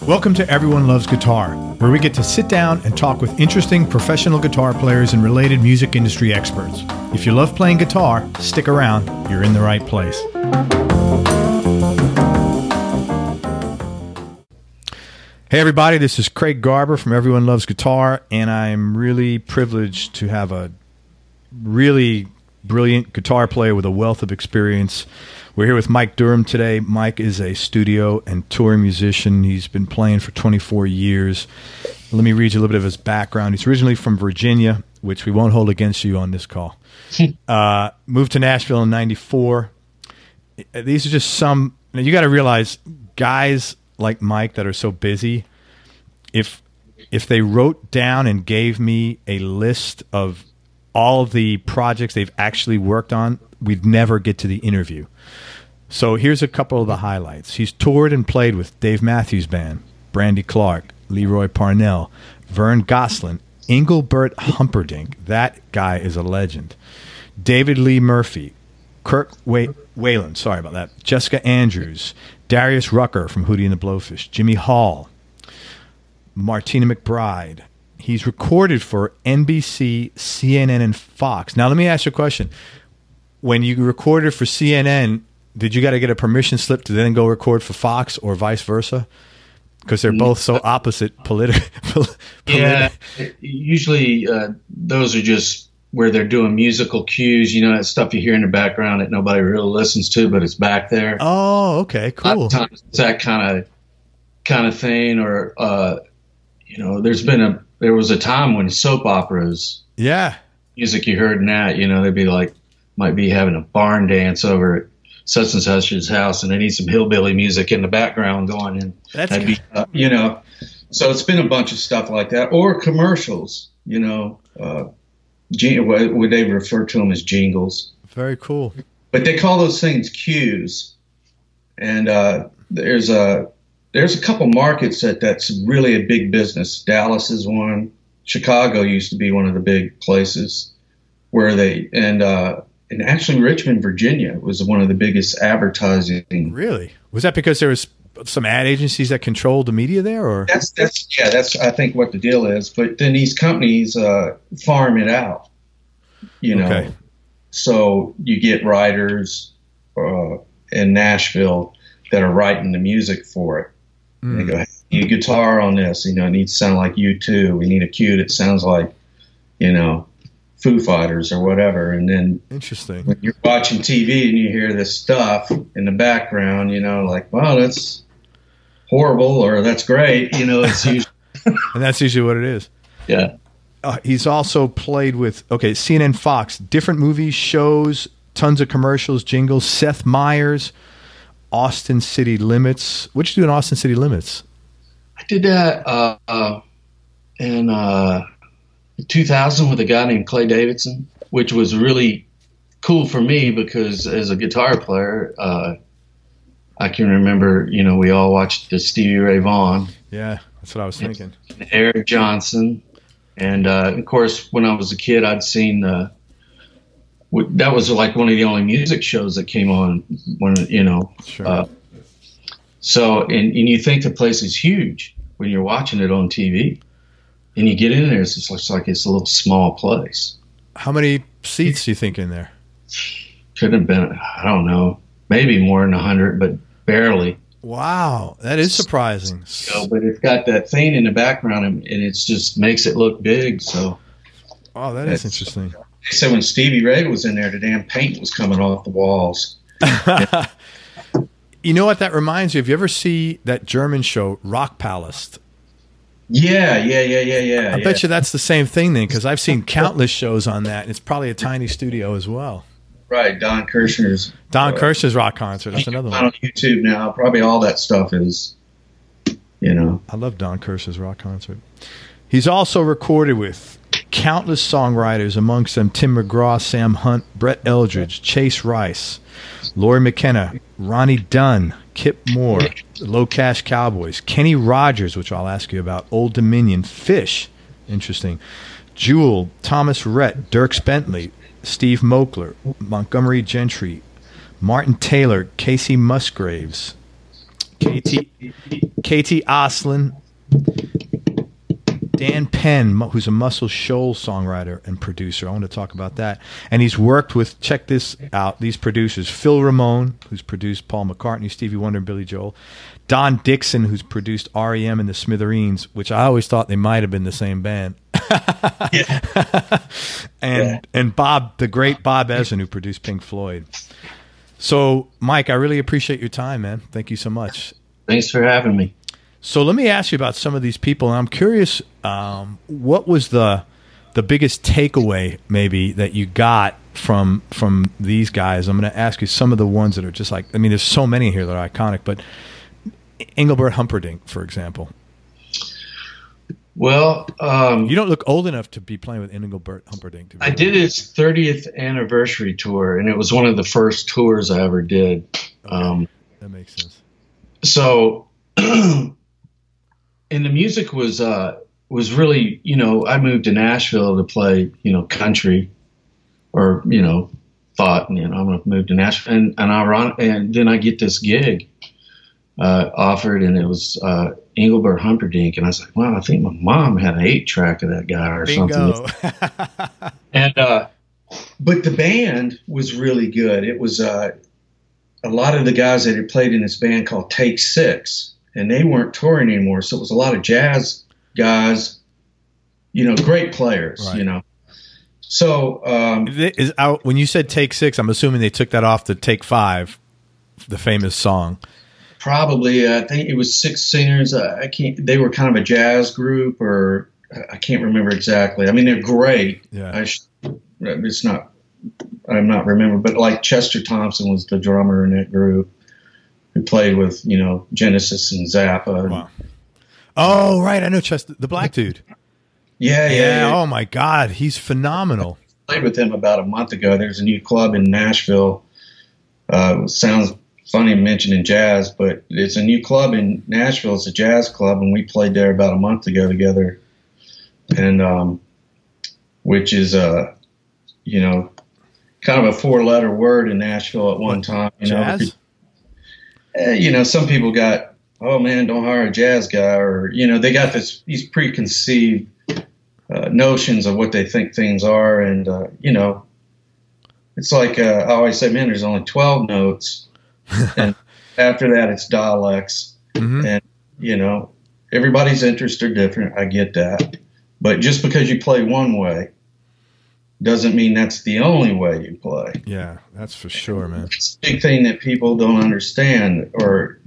Welcome to Everyone Loves Guitar, where we get to sit down and talk with interesting professional guitar players and related music industry experts. If you love playing guitar, stick around. You're in the right place. Hey everybody, this is Craig Garber from Everyone Loves Guitar, and I'm really privileged to have a really brilliant guitar player with a wealth of experience. We're here with Mike Durham today. Mike is a studio and touring musician. He's been playing for 24 years. Let me read you a little bit of his background. He's originally from Virginia, which we won't hold against you on this call. Moved to Nashville in 94. These are just some... You got to realize, guys like Mike that are so busy, if they wrote down and gave me a list of all of the projects they've actually worked on, we'd never get to the interview. So here's a couple of the highlights. He's toured and played with Dave Matthews Band, Brandy Clark, Leroy Parnell, Vern Gosselin, Engelbert Humperdinck. That guy is a legend. David Lee Murphy, Kirk Whalen, sorry about that, Jessica Andrews, Darius Rucker from Hootie and the Blowfish, Jimmy Hall, Martina McBride. He's recorded for NBC, CNN, and Fox. Now, let me ask you a question. When you recorded for CNN, did you got to get a permission slip to then go record for Fox or vice versa? Because they're both so opposite politically. Yeah, usually those are just where they're doing musical cues. You know, that stuff you hear in the background that nobody really listens to, but it's back there. Oh, okay, cool. A lot of times it's that kind of thing, or you know, there was a time when soap operas, music you heard in that, you know, they'd be like, might be having a barn dance over at such and such's house, and they need some hillbilly music in the baggground going, and that'd be, you know. So it's been a bunch of stuff like that, or commercials, you know. Would they refer to them as jingles? Very cool. But they call those things cues, and there's a couple markets that's really a big business. Dallas is one. Chicago used to be one of the big places where they and actually Richmond, Virginia was one of the biggest advertising. Really? Was that because there was some ad agencies that controlled the media there, or? That's I think what the deal is. But then these companies farm it out, you know. Okay. So you get writers in Nashville that are writing the music for it. They go, hey, we need a guitar on this, you know, it needs to sound like U2. We need a cue that sounds like, you know, Foo Fighters or whatever. And then interesting, when you're watching TV and you hear this stuff in the background, you know, like, wow, that's horrible, or that's great, you know. It's usually and that's usually what it is. Yeah. He's also played with CNN, Fox, different movies, shows, tons of commercials, jingles. Seth Meyers, Austin City Limits. What'd you do in Austin City Limits? I did that in 2000 with a guy named Clay Davidson, which was really cool for me because as a guitar player, I can remember, you know, we all watched the Stevie Ray Vaughan. Yeah, that's what I was thinking. And Eric Johnson. And, of course, when I was a kid, I'd seen that was like one of the only music shows that came on when, you know. Sure. So, and you think the place is huge when you're watching it on TV. And you get in there, it's just like it's a little small place. How many seats do you think in there? Could have been, I don't know, maybe more than 100, but barely. Wow, that is surprising. You know, but it's got that thing in the background, and it just makes it look big. So, oh, that is interesting. They said when Stevie Ray was in there, the damn paint was coming off the walls. You know what that reminds you of? You ever see that German show, Rock Palace? Yeah. I bet you that's the same thing then, because I've seen countless shows on that, and it's probably a tiny studio as well. Right, Don Kirshner's rock concert. That's another one. On YouTube now, probably all that stuff is, you know. I love Don Kirshner's rock concert. He's also recorded with countless songwriters, amongst them Tim McGraw, Sam Hunt, Brett Eldridge, Chase Rice, Lori McKenna, Ronnie Dunn, Kip Moore, Low Cash Cowboys, Kenny Rogers, which I'll ask you about, Old Dominion, Fish, interesting, Jewel, Thomas Rhett, Dierks Bentley, Steve Moakler, Montgomery Gentry, Martin Taylor, Casey Musgraves, KT Oslin, Dan Penn, who's a Muscle Shoals songwriter and producer. I want to talk about that. And he's worked with, check this out, these producers: Phil Ramone, who's produced Paul McCartney, Stevie Wonder, and Billy Joel; Don Dixon, who's produced REM and the Smithereens, which I always thought they might have been the same band. And Bob, the great Bob Ezrin, who produced Pink Floyd. So, Mike, I really appreciate your time, man. Thank you so much. Thanks for having me. So let me ask you about some of these people. And I'm curious, what was the biggest takeaway maybe that you got from these guys? I'm going to ask you some of the ones that are just like, I mean, there's so many here that are iconic, but Engelbert Humperdinck, for example. Well, you don't look old enough to be playing with Engelbert Humperdinck. I did his 30th anniversary tour, and it was one of the first tours I ever did. Okay. That makes sense. So, and the music was really, I moved to Nashville to play, country, or thought, I'm going to move to Nashville, and then I get this gig offered, and it was Engelbert Humperdinck, and I was like, wow, I think my mom had an 8-track of that guy or Bingo. something. And but the band was really good. It was a lot of the guys that had played in this band called Take Six, and they weren't touring anymore, so it was a lot of jazz guys, great players, right. So when you said Take Six, I'm assuming they took that off the Take Five, the famous song. Probably, I think it was 6 singers. They were kind of a jazz group, or I can't remember exactly. I mean, they're great. Yeah. I'm not remember, but like Chester Thompson was the drummer in that group, who played with, Genesis and Zappa. Wow. Oh, right. I know Chester, the black dude. Yeah. Oh my God. He's phenomenal. I played with him about a month ago. There's a new club in Nashville. Sounds funny mentioning jazz, but it's a new club in Nashville. It's a jazz club, and we played there about a month ago together. And, which is, kind of a 4-letter word in Nashville at one time. Jazz? Some people got, oh man, don't hire a jazz guy, or, they got these preconceived notions of what they think things are. And, it's like, I always say, man, there's only 12 notes. And after that, it's dialects. Mm-hmm. And, everybody's interests are different. I get that. But just because you play one way doesn't mean that's the only way you play. Yeah, that's for sure, man. It's a big thing that people don't understand. Or,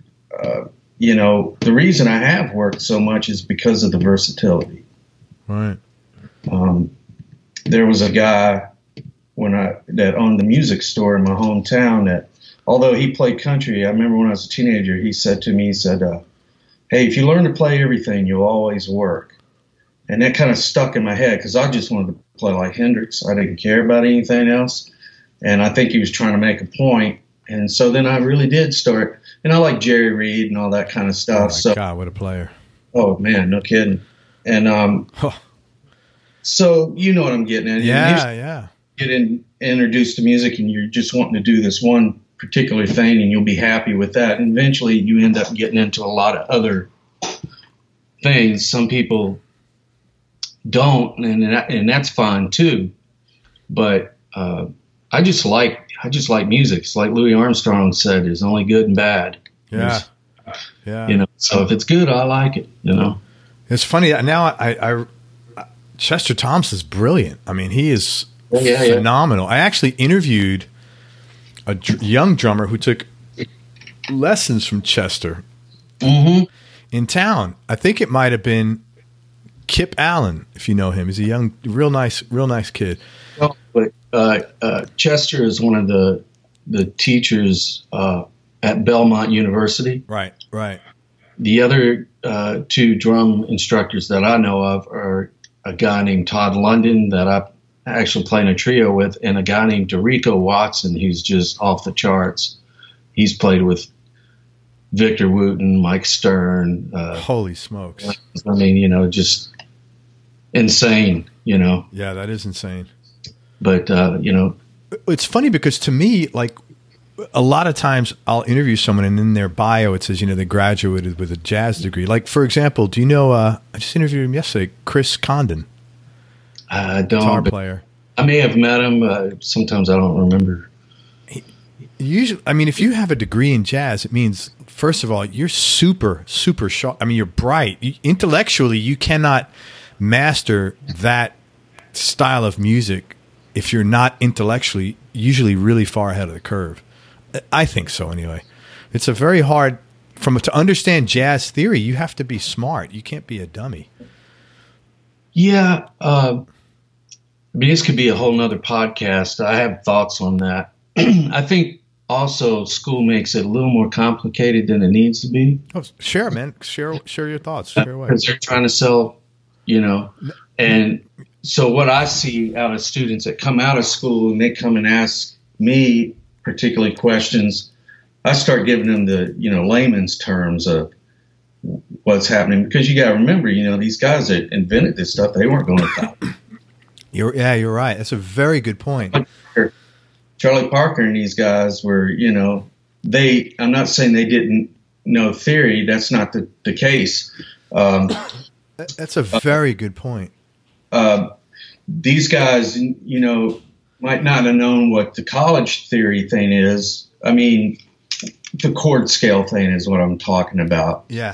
the reason I have worked so much is because of the versatility. Right. There was a guy that owned the music store in my hometown that, although he played country, I remember when I was a teenager, he said to me, hey, if you learn to play everything, you'll always work. And that kind of stuck in my head, because I just wanted to play like Hendrix. I didn't care about anything else. And I think he was trying to make a point. And so then I really did start. And I like Jerry Reed and all that kind of stuff. Oh, my God, what a player. Oh, man, no kidding. And so you know what I'm getting at. Yeah. Get introduced to music, and you're just wanting to do this one particular thing, and you'll be happy with that. And eventually you end up getting into a lot of other things. Some people don't, and that's fine too. But I just like music. It's like Louis Armstrong said, "There's only good and bad." Yeah. So if it's good, I like it. It's funny now. I Chester Thompson's brilliant. I mean, he is phenomenal. I actually interviewed a young drummer who took lessons from Chester in town. I think it might have been Kip Allen, if you know him. He's a young, real nice kid. Well, but Chester is one of the teachers at Belmont University. Right. The other 2 drum instructors that I know of are a guy named Todd London that I actually play in a trio with, and a guy named Derico Watson, who's just off the charts. He's played with Victor Wooten, Mike Stern. Holy smokes. I mean, just insane, Yeah, that is insane. But, It's funny because to me, like, a lot of times I'll interview someone and in their bio it says, they graduated with a jazz degree. Like, for example, do you know, I just interviewed him yesterday, Chris Condon. I don't. Guitar player. I may have met him. Sometimes I don't remember. Usually, if you have a degree in jazz, it means, first of all, you're super, super sharp. You're bright. Intellectually, you cannot master that style of music if you're not intellectually usually really far ahead of the curve. I think so anyway. It's a very hard to understand jazz theory, you have to be smart. You can't be a dummy. Yeah. This could be a whole nother podcast. I have thoughts on that. I think also school makes it a little more complicated than it needs to be. Oh, share, man. Share your thoughts. Share away. Because they're trying to sell, and so what I see out of students that come out of school and they come and ask me particularly questions, I start giving them the, layman's terms of what's happening, because you got to remember, these guys that invented this stuff, they weren't going to top. You're right. That's a very good point. Charlie Parker and these guys were, I'm not saying they didn't know theory. That's not the case. That's a very good point. These guys, might not have known what the college theory thing is. The chord scale thing is what I'm talking about. Yeah.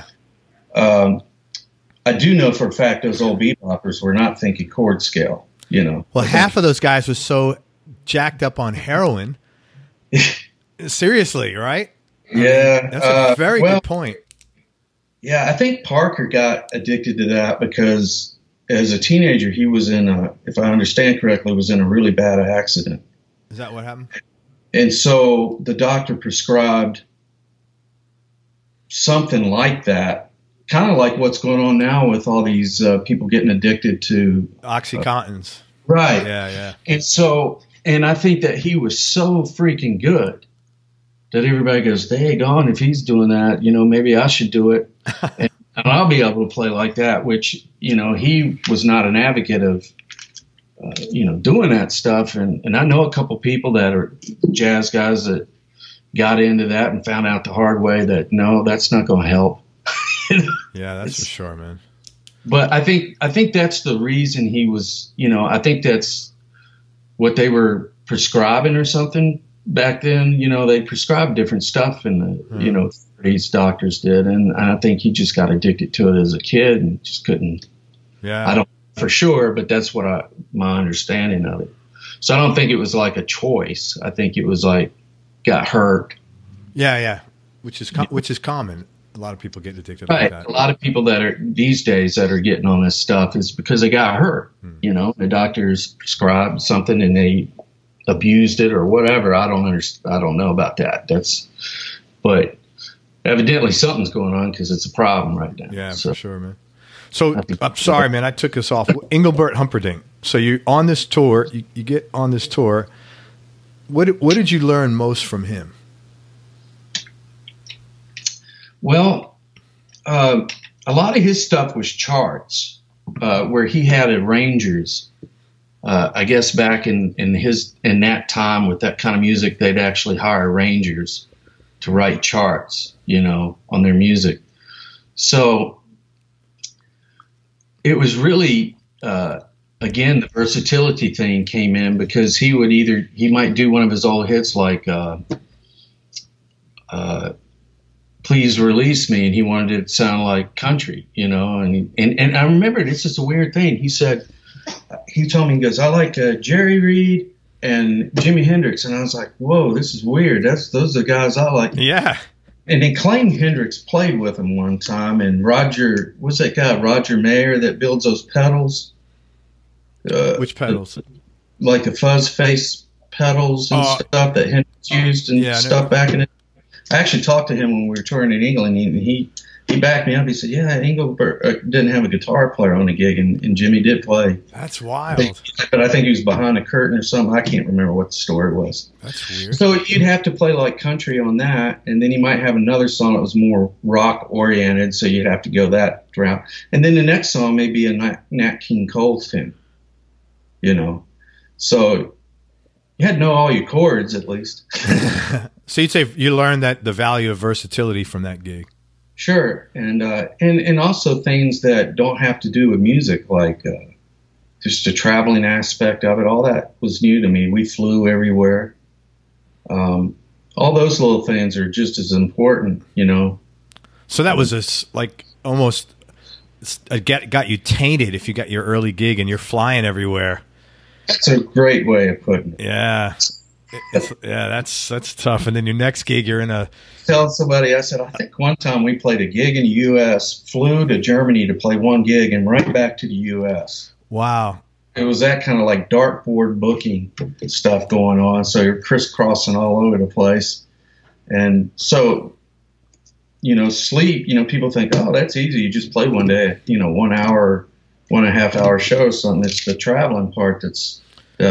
I do know for a fact those old beboppers were not thinking chord scale, Well, half of those guys was so jacked up on heroin. Seriously, right? Yeah. That's a very good point. Yeah, I think Parker got addicted to that because as a teenager, he was if I understand correctly, was in a really bad accident. Is that what happened? And so the doctor prescribed something like that, kind of like what's going on now with all these people getting addicted to OxyContins. Right. Yeah. And I think that he was so freaking good that everybody goes, daggone, if he's doing that, maybe I should do it. and I'll be able to play like that, which, he was not an advocate of, doing that stuff. And I know a couple people that are jazz guys that got into that and found out the hard way that, no, that's not going to help. Yeah, that's for sure, man. But I think that's the reason he was, I think that's what they were prescribing or something back then. They prescribed different stuff in the, these doctors did. And I think he just got addicted to it as a kid and just couldn't. Yeah. I don't know for sure, but that's what my understanding of it. So I don't think it was like a choice. I think it was like got hurt. Yeah. Which is common. A lot of people get addicted right. like that. A lot of people that are these days that are getting on this stuff is because they got hurt. The doctors prescribed something and they abused it or whatever. I don't know about that. But evidently something's going on because it's a problem right now. Yeah, for sure, man. So I'm sorry, man. I took us off. Engelbert Humperdinck. So you on this tour. You get on this tour. What did you learn most from him? Well, a lot of his stuff was charts, where he had arrangers. I guess back in that time with that kind of music, they'd actually hire arrangers to write charts, on their music. So it was really, again, the versatility thing came in because he might do one of his old hits like, Please Release Me, and he wanted it to sound like country, and I remember it's just a weird thing. He told me, he goes, I like Jerry Reed and Jimi Hendrix, and I was like, whoa, this is weird. Those are the guys I like. Yeah. And he claimed Hendrix played with him one time, and what's that guy, Roger Mayer, that builds those pedals? Which pedals? Like the fuzz face pedals and stuff that Hendrix used and stuff back in it. I actually talked to him when we were touring in England, and he backed me up. He said, yeah, Engelbert didn't have a guitar player on the gig, and Jimmy did play. That's wild. But I think he was behind a curtain or something. I can't remember what the story was. That's weird. So you'd have to play like country on that, and then he might have another song that was more rock-oriented, so you'd have to go that route. And then the next song may be a Nat King Cole tune, So you had to know all your chords, at least. So you'd say you learned that the value of versatility from that gig. Sure, and also things that don't have to do with music, like just the traveling aspect of it. All that was new to me. We flew everywhere. All those little things are just as important, you know. So that was like almost got you tainted if you got your early gig and you're flying everywhere. That's a great way of putting it. Yeah. That's tough. And then your next gig, you're in a... Tell somebody, I said, I think one time we played a gig in the U.S., flew to Germany to play one gig, and right back to the U.S. Wow. It was that kind of like dartboard booking stuff going on. So you're crisscrossing all over the place. And so, you know, sleep, you know, people think, oh, that's easy. You just play one day, you know, 1 hour, 1.5 hour show or something. It's the traveling part that's...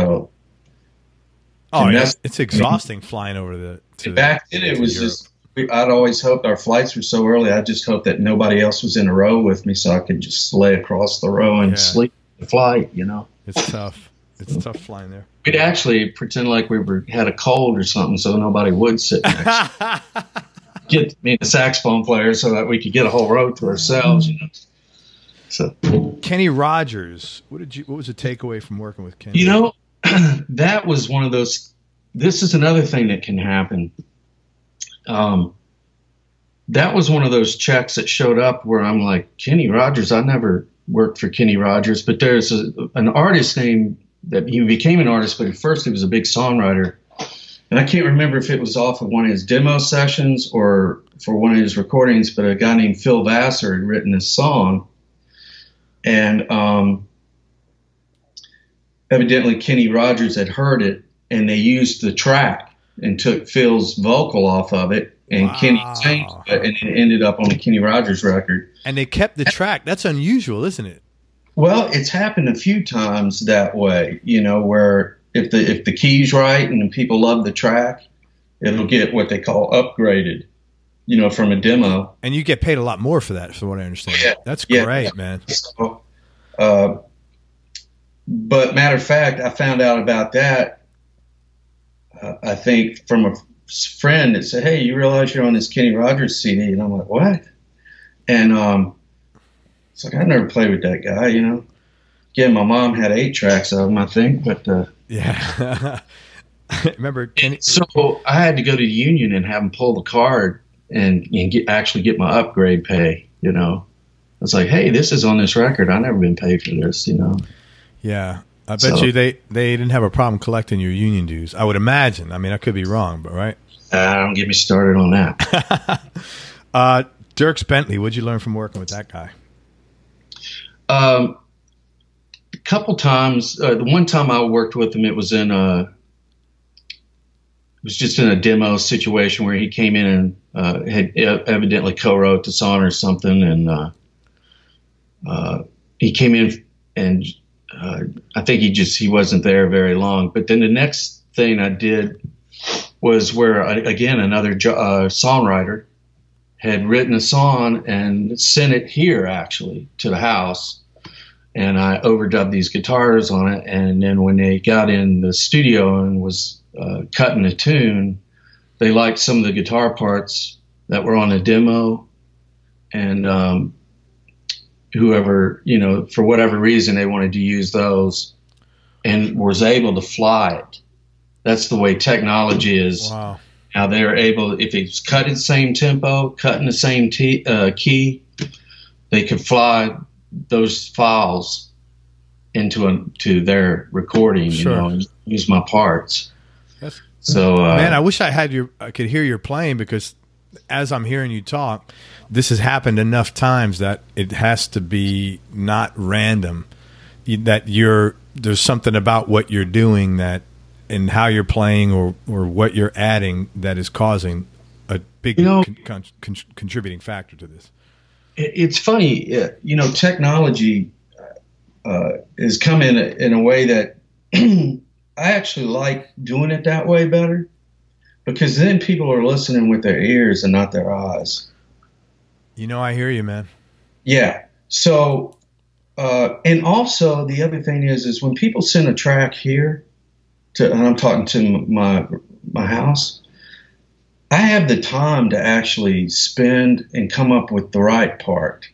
it's exhausting flying over back then it was Europe. Just I'd always hoped our flights were so early. I just hoped that nobody else was in a row with me so I could just lay across the row and sleep the flight, you know. It's tough. It's tough flying there. We'd actually pretend like we had a cold or something so nobody would sit next. Get me the saxophone player so that we could get a whole row to ourselves, you know. So Kenny Rogers, what was the takeaway from working with Kenny? You know, that was one of those. This is another thing that can happen. That was one of those checks that showed up where I'm like, Kenny Rogers. I never worked for Kenny Rogers, but there's an artist named that he became an artist, but at first he was a big songwriter. And I can't remember if it was off of one of his demo sessions or for one of his recordings, but a guy named Phil Vassar had written this song. And evidently Kenny Rogers had heard it, and they used the track and took Phil's vocal off of it, and Kenny changed it, and it ended up on the Kenny Rogers record. And they kept the track. That's unusual, isn't it? Well, it's happened a few times that way, you know, where if the key's right and people love the track, it'll get what they call upgraded, you know, from a demo. And you get paid a lot more for that, from what I understand. Yeah, that's great, man. So, but matter of fact, I found out about that, I think, from a friend that said, hey, you realize you're on this Kenny Rogers CD? And I'm like, what? And it's like, I never played with that guy, you know. Again, my mom had 8 tracks of him, I think, but... yeah. Remember Kenny? So I had to go to the union and have him pull the card and actually get my upgrade pay, you know. I was like, hey, this is on this record. I've never been paid for this, you know. Yeah. I bet you they didn't have a problem collecting your union dues. I would imagine. I mean, I could be wrong, but right? Don't get me started on that. Dierks Bentley, what'd you learn from working with that guy? A couple times. The one time I worked with him, it was just in a demo situation where he came in and had evidently co-wrote the song or something, and he came in and I think he wasn't there very long. But then the next thing I did was where again another songwriter had written a song and sent it here actually to the house, and I overdubbed these guitars on it. And then when they got in the studio and was cutting the tune, they liked some of the guitar parts that were on the demo, and whoever, you know, for whatever reason they wanted to use those and was able to fly it. That's the way technology is. Wow. Now they're able, if it's cut in the same tempo, cut in the same key, they could fly those files to their recording, sure. You know, and use my parts. Man, I wish I could hear your playing, because as I'm hearing you talk, this has happened enough times that it has to be not random. That there's something about what you're doing that, and how you're playing or what you're adding, that is causing a big contributing factor to this. It's funny, you know, technology is coming in a way that I actually like doing it that way better, because then people are listening with their ears and not their eyes. You know, I hear you, man. Yeah. So, and also the other thing is when people send a track here and I'm talking to my house, I have the time to actually spend and come up with the right part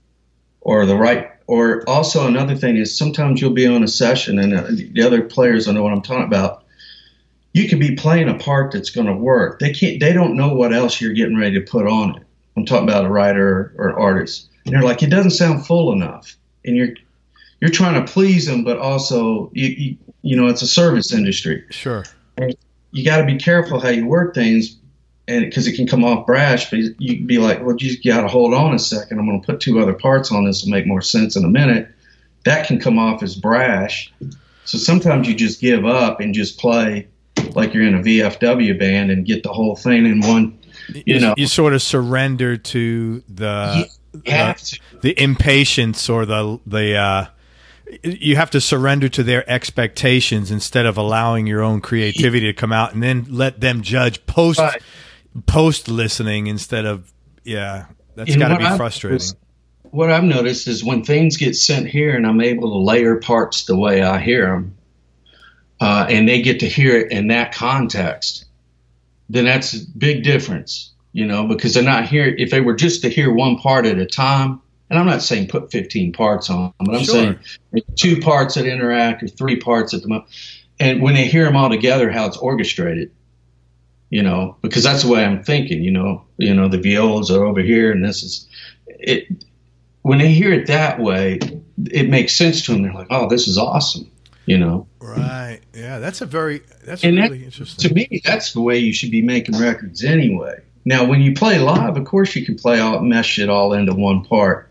or also another thing is sometimes you'll be on a session and the other players will know what I'm talking about. You could be playing a part that's going to work. They don't know what else you're getting ready to put on it. I'm talking about a writer or artist. And they're like, it doesn't sound full enough. And you're trying to please them, but also, you know, it's a service industry. Sure. And you got to be careful how you work things, and because it can come off brash, but you can be like, well, you got to hold on a second. I'm going to put 2 other parts on this will make more sense in a minute. That can come off as brash. So sometimes you just give up and just play like you're in a VFW band and get the whole thing in one, you know. You sort of surrender to the impatience or you have to surrender to their expectations instead of allowing your own creativity to come out and then let them judge post listening instead of, that's got to be frustrating. What I've noticed is when things get sent here and I'm able to layer parts the way I hear them, and they get to hear it in that context, then that's a big difference, you know, because they're not here. If they were just to hear one part at a time, and I'm not saying put 15 parts on, but I'm saying 2 parts that interact or 3 parts at the moment. And when they hear them all together, how it's orchestrated, you know, because that's the way I'm thinking, you know, the violas are over here and this is it. When they hear it that way, it makes sense to them. They're like, oh, this is awesome, you know? Right. Yeah. That's really interesting. To me, that's the way you should be making records anyway. Now, when you play live, of course you can mesh it all into one part.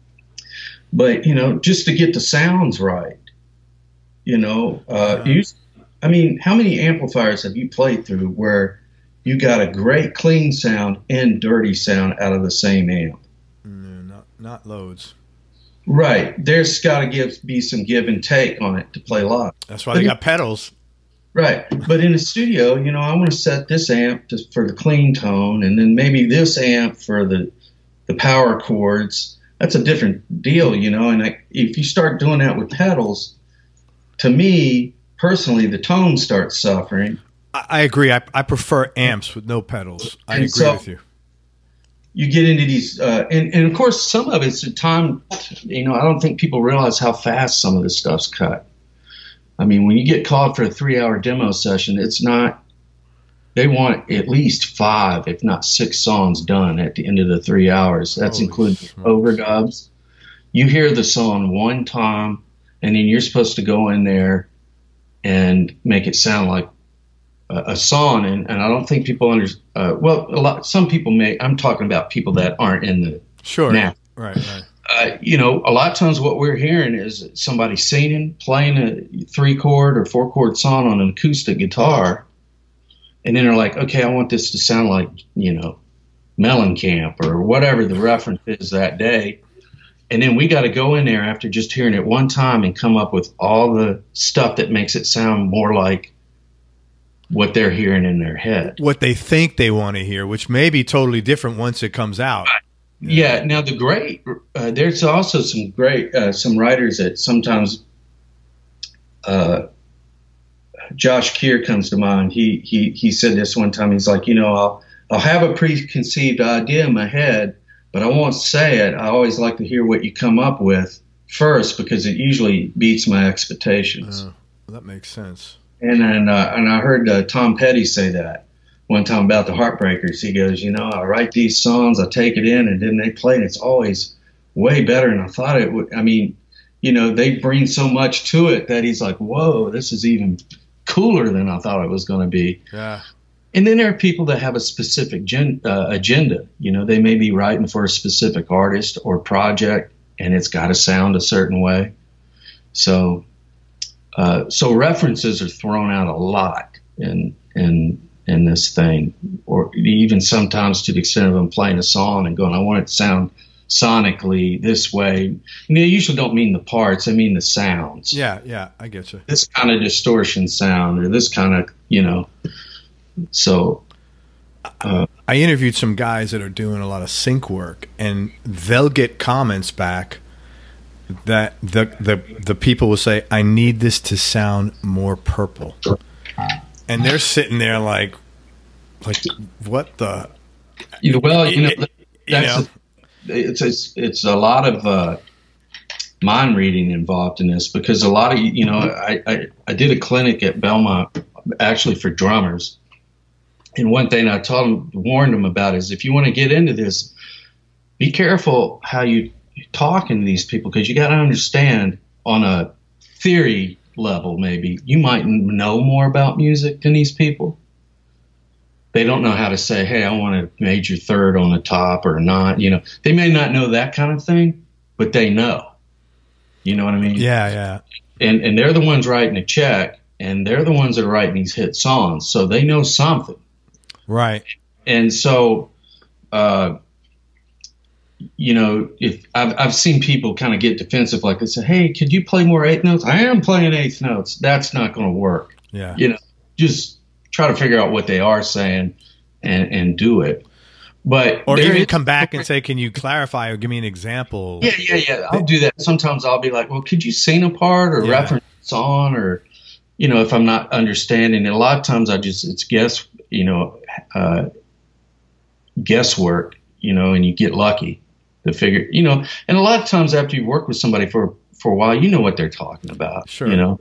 But, you know, just to get the sounds right, you know, how many amplifiers have you played through where you got a great clean sound and dirty sound out of the same amp? Not loads. Right. There's got to be some give and take on it to play live. That's why they got pedals. Right. But in the studio, you know, I want to set this amp for the clean tone and then maybe this amp for the power chords. That's a different deal, you know, and if you start doing that with pedals, to me, personally, the tone starts suffering. I agree. I prefer amps with no pedals. I agree with you. You get into these, and of course, some of it's the time, you know, I don't think people realize how fast some of this stuff's cut. I mean, when you get called for a 3-hour demo session, it's not, they want at least 5, if not 6 songs done at the end of the 3 hours. That's including overdubs. You hear the song one time, and then you're supposed to go in there and make it sound like a song. And I don't think people understand. Some people may. I'm talking about people that aren't in the now. Right. You know, a lot of times what we're hearing is somebody singing, playing a 3-chord or 4-chord song on an acoustic guitar. And then they're like, okay, I want this to sound like, you know, Mellencamp or whatever the reference is that day. And then we got to go in there after just hearing it one time and come up with all the stuff that makes it sound more like what they're hearing in their head. What they think they want to hear, which may be totally different once it comes out. Yeah. Now, there's also some great, some writers that sometimes, Josh Keir comes to mind. He said this one time. He's like, you know, I'll have a preconceived idea in my head, but I won't say it. I always like to hear what you come up with first because it usually beats my expectations. Well, that makes sense. And I heard Tom Petty say that one time about the Heartbreakers. He goes, you know, I write these songs, I take it in, and then they play, and it's always way better than I thought it would. I mean, you know, they bring so much to it that he's like, whoa, this is even cooler than I thought it was going to be. Yeah. And then there are people that have a specific agenda. You know, they may be writing for a specific artist or project, and it's got to sound a certain way. So references are thrown out a lot in this thing, or even sometimes to the extent of them playing a song and going, I want it to sound sonically this way. And they usually don't mean the parts, I mean the sounds. Yeah, I get you. This kind of distortion sound or this kind of, you know. So I interviewed some guys that are doing a lot of sync work, and they'll get comments back that the people will say, I need this to sound more purple. And they're sitting there like, Like, what the? Well, it's a lot of mind reading involved in this, because a lot of, I did a clinic at Belmont actually for drummers. And one thing I warned them about is, if you want to get into this, be careful how you talking to these people, because you got to understand, on a theory level, maybe you might know more about music than these people. They don't know how to say, hey, I want a major third on the top or not. They may not know that kind of thing, but they know. You know what I mean? Yeah. And they're the ones writing the check, and they're the ones that are writing these hit songs, so they know something. Right. And so, if I've seen people kind of get defensive, like they say, hey, could you play more eighth notes? I am playing eighth notes. That's not going to work. Yeah. Just try to figure out what they are saying and do it. Or even come back and say, can you clarify or give me an example? Yeah. I'll do that. Sometimes I'll be like, well, could you sing a part or reference a song, or, if I'm not understanding it. A lot of times it's guesswork, and you get lucky to figure, and a lot of times after you work with somebody for a while, you know what they're talking about. Sure.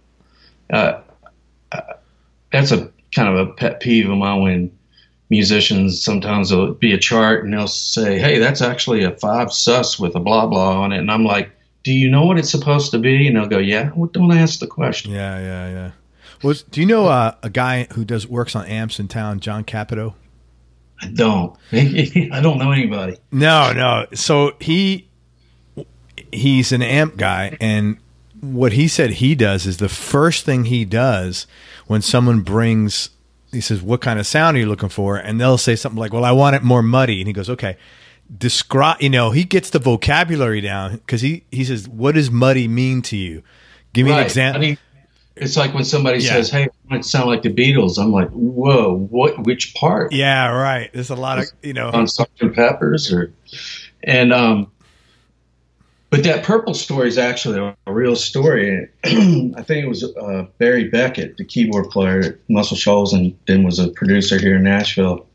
That's a kind of a pet peeve of mine, when musicians, sometimes there'll be a chart and they'll say, hey, that's actually a 5 sus with a blah blah on it, and I'm like, do you know what it's supposed to be? And they'll go, yeah. Well, don't ask the question. Yeah. Well, do you know a guy who works on amps in town, John Capito? I don't. I don't know anybody. No. So he's an amp guy, and what he said he does is, the first thing he does when someone brings, he says, what kind of sound are you looking for? And they'll say something like, well, I want it more muddy. And he goes, okay, describe, he gets the vocabulary down, because he says, what does muddy mean to you? Give me an example. It's like when somebody says, hey, I want it to sound like the Beatles. I'm like, whoa, which part? Yeah, right. There's a lot of, on Sgt. Pepper's but that Purple story is actually a real story. I think it was Barry Beckett, the keyboard player at Muscle Shoals, and then was a producer here in Nashville.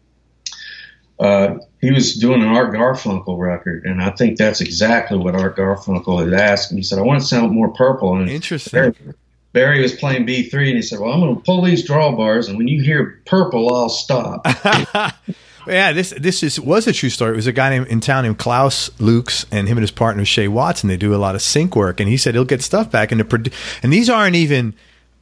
He was doing an Art Garfunkel record, and I think that's exactly what Art Garfunkel had asked. And he said, I want to sound more Purple. And interesting. Barry was playing B3, and he said, well, I'm going to pull these drawbars, and when you hear Purple, I'll stop. Yeah, this was a true story. It was a guy in town named Klaus Lukes, and him and his partner Shay Watson. They do a lot of sync work, and he said he'll get stuff back. And these aren't even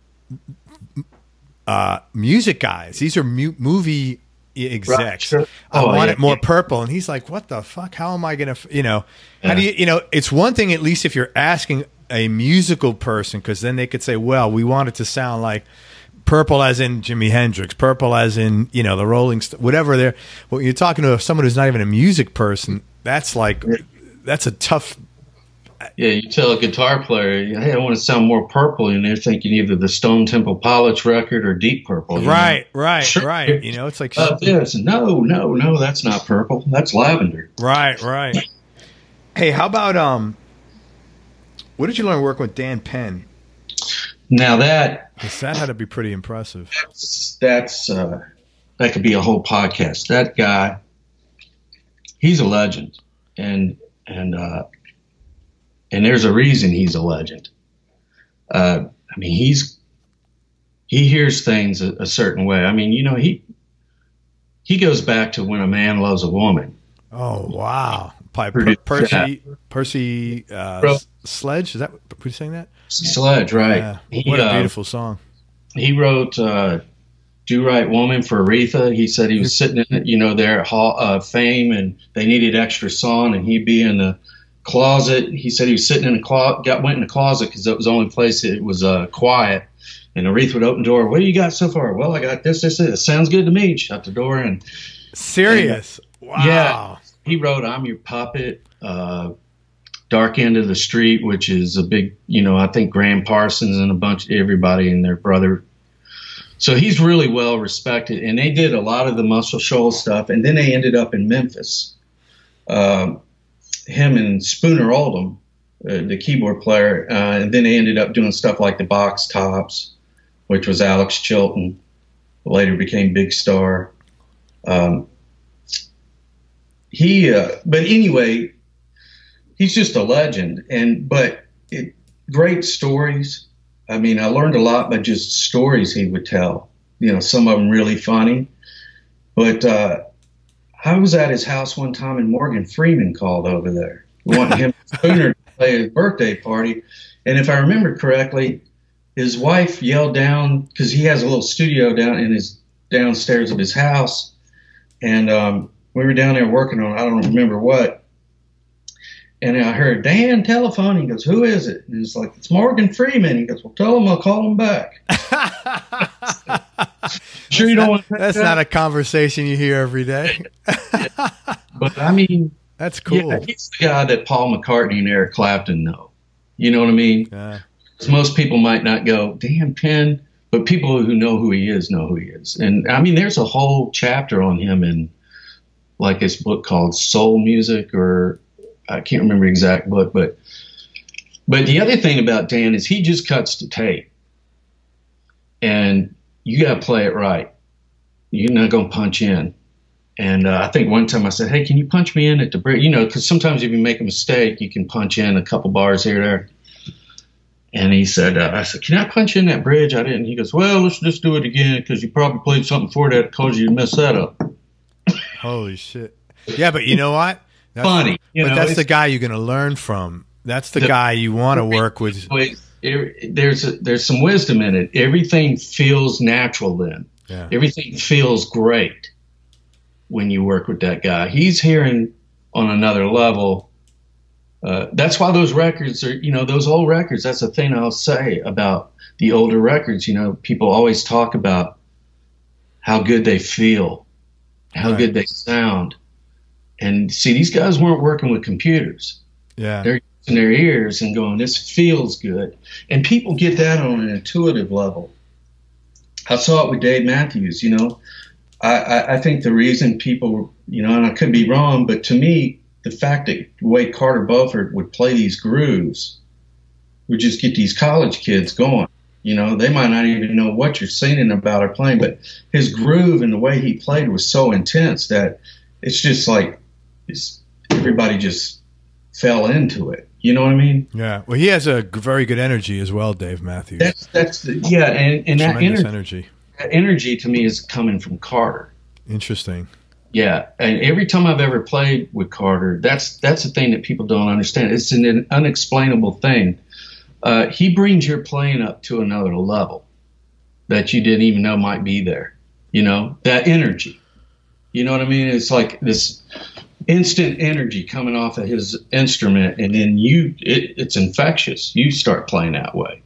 music guys; these are movie execs. Right, sure. I want it more purple, and he's like, "What the fuck? How am I gonna? How do you? It's one thing, at least, if you're asking a musical person, because then they could say, well, we want it to sound like Purple as in Jimi Hendrix, Purple as in, the Rolling Stones, whatever they're. Well, you're talking to someone who's not even a music person. That's a tough. Yeah, you tell a guitar player, hey, I want to sound more Purple, and they're thinking either the Stone Temple Pilots record or Deep Purple. Right. It's like, yes, no, that's not Purple. That's lavender. Right. Hey, how about what did you learn working with Dan Penn? Now that had to be pretty impressive. That could be a whole podcast. That guy, he's a legend, and there's a reason he's a legend. I mean, he hears things a certain way. I mean, he goes back to When a Man Loves a Woman. Oh wow! Percy Sledge, is that who's saying that? Sledge, right? Yeah. What a beautiful song. He wrote "Do Right Woman" for Aretha. He said he was sitting in there at Hall of Fame, and they needed extra song, and he'd be in the closet. He said he was sitting in the closet, went in the closet because that was the only place it was quiet. And Aretha would open the door. What do you got so far? Well, I got this. It sounds good to me. Shut the door and. Serious? Wow. Yeah. He wrote "I'm Your Puppet," "Dark End of the Street," which is a big, I think Graham Parsons and a bunch of everybody and their brother. So he's really well respected. And they did a lot of the Muscle Shoals stuff. And then they ended up in Memphis. Him and Spooner Oldham, the keyboard player. And then they ended up doing stuff like the Box Tops, which was Alex Chilton, later became Big Star. But anyway, he's just a legend. Great stories. I mean, I learned a lot by just stories he would tell. You know, some of them really funny. But I was at his house one time, and Morgan Freeman called over there, wanting him Spooner to play his birthday party. And if I remember correctly, his wife yelled down, because he has a little studio downstairs of his house, and we were down there working on, I don't remember what. And I heard, Dan, telephone. He goes, who is it? And it's like, it's Morgan Freeman. He goes, well, tell him I'll call him back. Sure, you don't want that's not a conversation you hear every day. But I mean, that's cool. Yeah, he's the guy that Paul McCartney and Eric Clapton know. You know what I mean? Yeah. Most people might not go, damn, Penn, but people who know who he is know who he is. And I mean, there's a whole chapter on him in like this book called Soul Music, or I can't remember the exact book, but the other thing about Dan is he just cuts to tape, and you got to play it right. You're not going to punch in. And I think one time I said, hey, can you punch me in at the bridge? You know, because sometimes if you make a mistake, you can punch in a couple bars here or there. And he said, I said, can I punch in that bridge? I didn't. He goes, well, let's just do it again, because you probably played something for that caused you to mess that up. Holy shit. Yeah, but you know what? That's funny. But that's the guy you're going to learn from. That's the guy you want to work with. There's some wisdom in it. Everything feels natural then. Yeah. Everything feels great when you work with that guy. He's hearing on another level. That's why those records are, you know, those old records, that's the thing I'll say about the older records. You know, people always talk about how good they feel, how good they sound. And see, these guys weren't working with computers. Yeah. They're using their ears and going, this feels good. And people get that on an intuitive level. I saw it with Dave Matthews, you know. I think the reason people, you know, and I could be wrong, but to me, the fact that the way Carter Beauford would play these grooves would just get these college kids going. You know, they might not even know what you're singing about or playing, but his groove and the way he played was so intense that it's just like everybody just fell into it. You know what I mean? Yeah. Well, he has a very good energy as well, Dave Matthews. That's yeah, and that energy. That energy to me is coming from Carter. Interesting. Yeah, and every time I've ever played with Carter, that's the thing that people don't understand. It's an unexplainable thing. He brings your playing up to another level that you didn't even know might be there. You know, that energy. You know what I mean? It's like this instant energy coming off of his instrument, and then it's infectious. You start playing that way.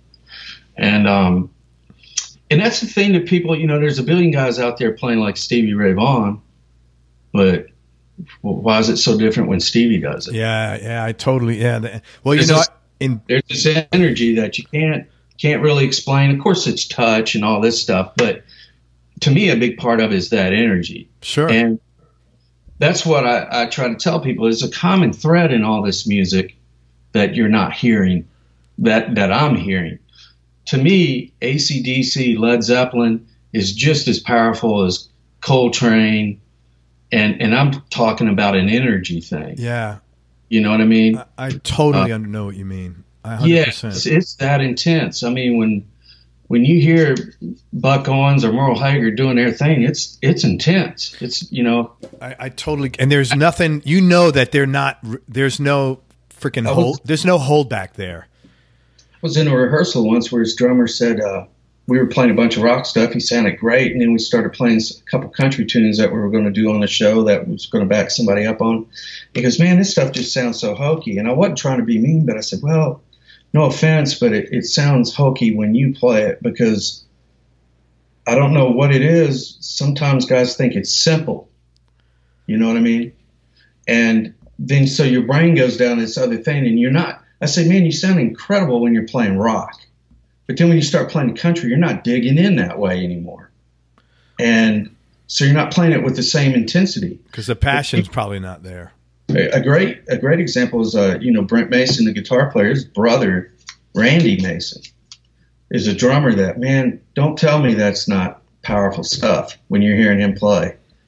And that's the thing that people, you know, there's a billion guys out there playing like Stevie Ray Vaughan, but why is it so different when Stevie does it? Yeah, I totally, yeah. Well, you know, there's this energy that you can't really explain. Of course, it's touch and all this stuff, but to me, a big part of it is that energy. Sure. And that's what I try to tell people. There's a common thread in all this music that you're not hearing, that I'm hearing. To me, AC/DC, Led Zeppelin is just as powerful as Coltrane, and I'm talking about an energy thing. Yeah. You know what I mean? I totally know what you mean. 100%. Yeah, it's that intense. I mean, when you hear Buck Owens or Merle Haggard doing their thing, it's intense. It's, you know. I totally, and there's nothing, you know, that there's no freaking there's no hold back there. I was in a rehearsal once where his drummer said, we were playing a bunch of rock stuff. He sounded great. And then we started playing a couple country tunes that we were going to do on the show that was going to back somebody up on. He goes, man, this stuff just sounds so hokey. And I wasn't trying to be mean, but I said, well, no offense, but it sounds hokey when you play it, because I don't know what it is. Sometimes guys think it's simple. You know what I mean? And then so your brain goes down this other thing, and you're not. I say, man, you sound incredible when you're playing rock. But then when you start playing country, you're not digging in that way anymore. And so you're not playing it with the same intensity. Because the passion's probably not there. A great example is, Brent Mason, the guitar player, his brother, Randy Mason, is a drummer that, man, don't tell me that's not powerful stuff when you're hearing him play.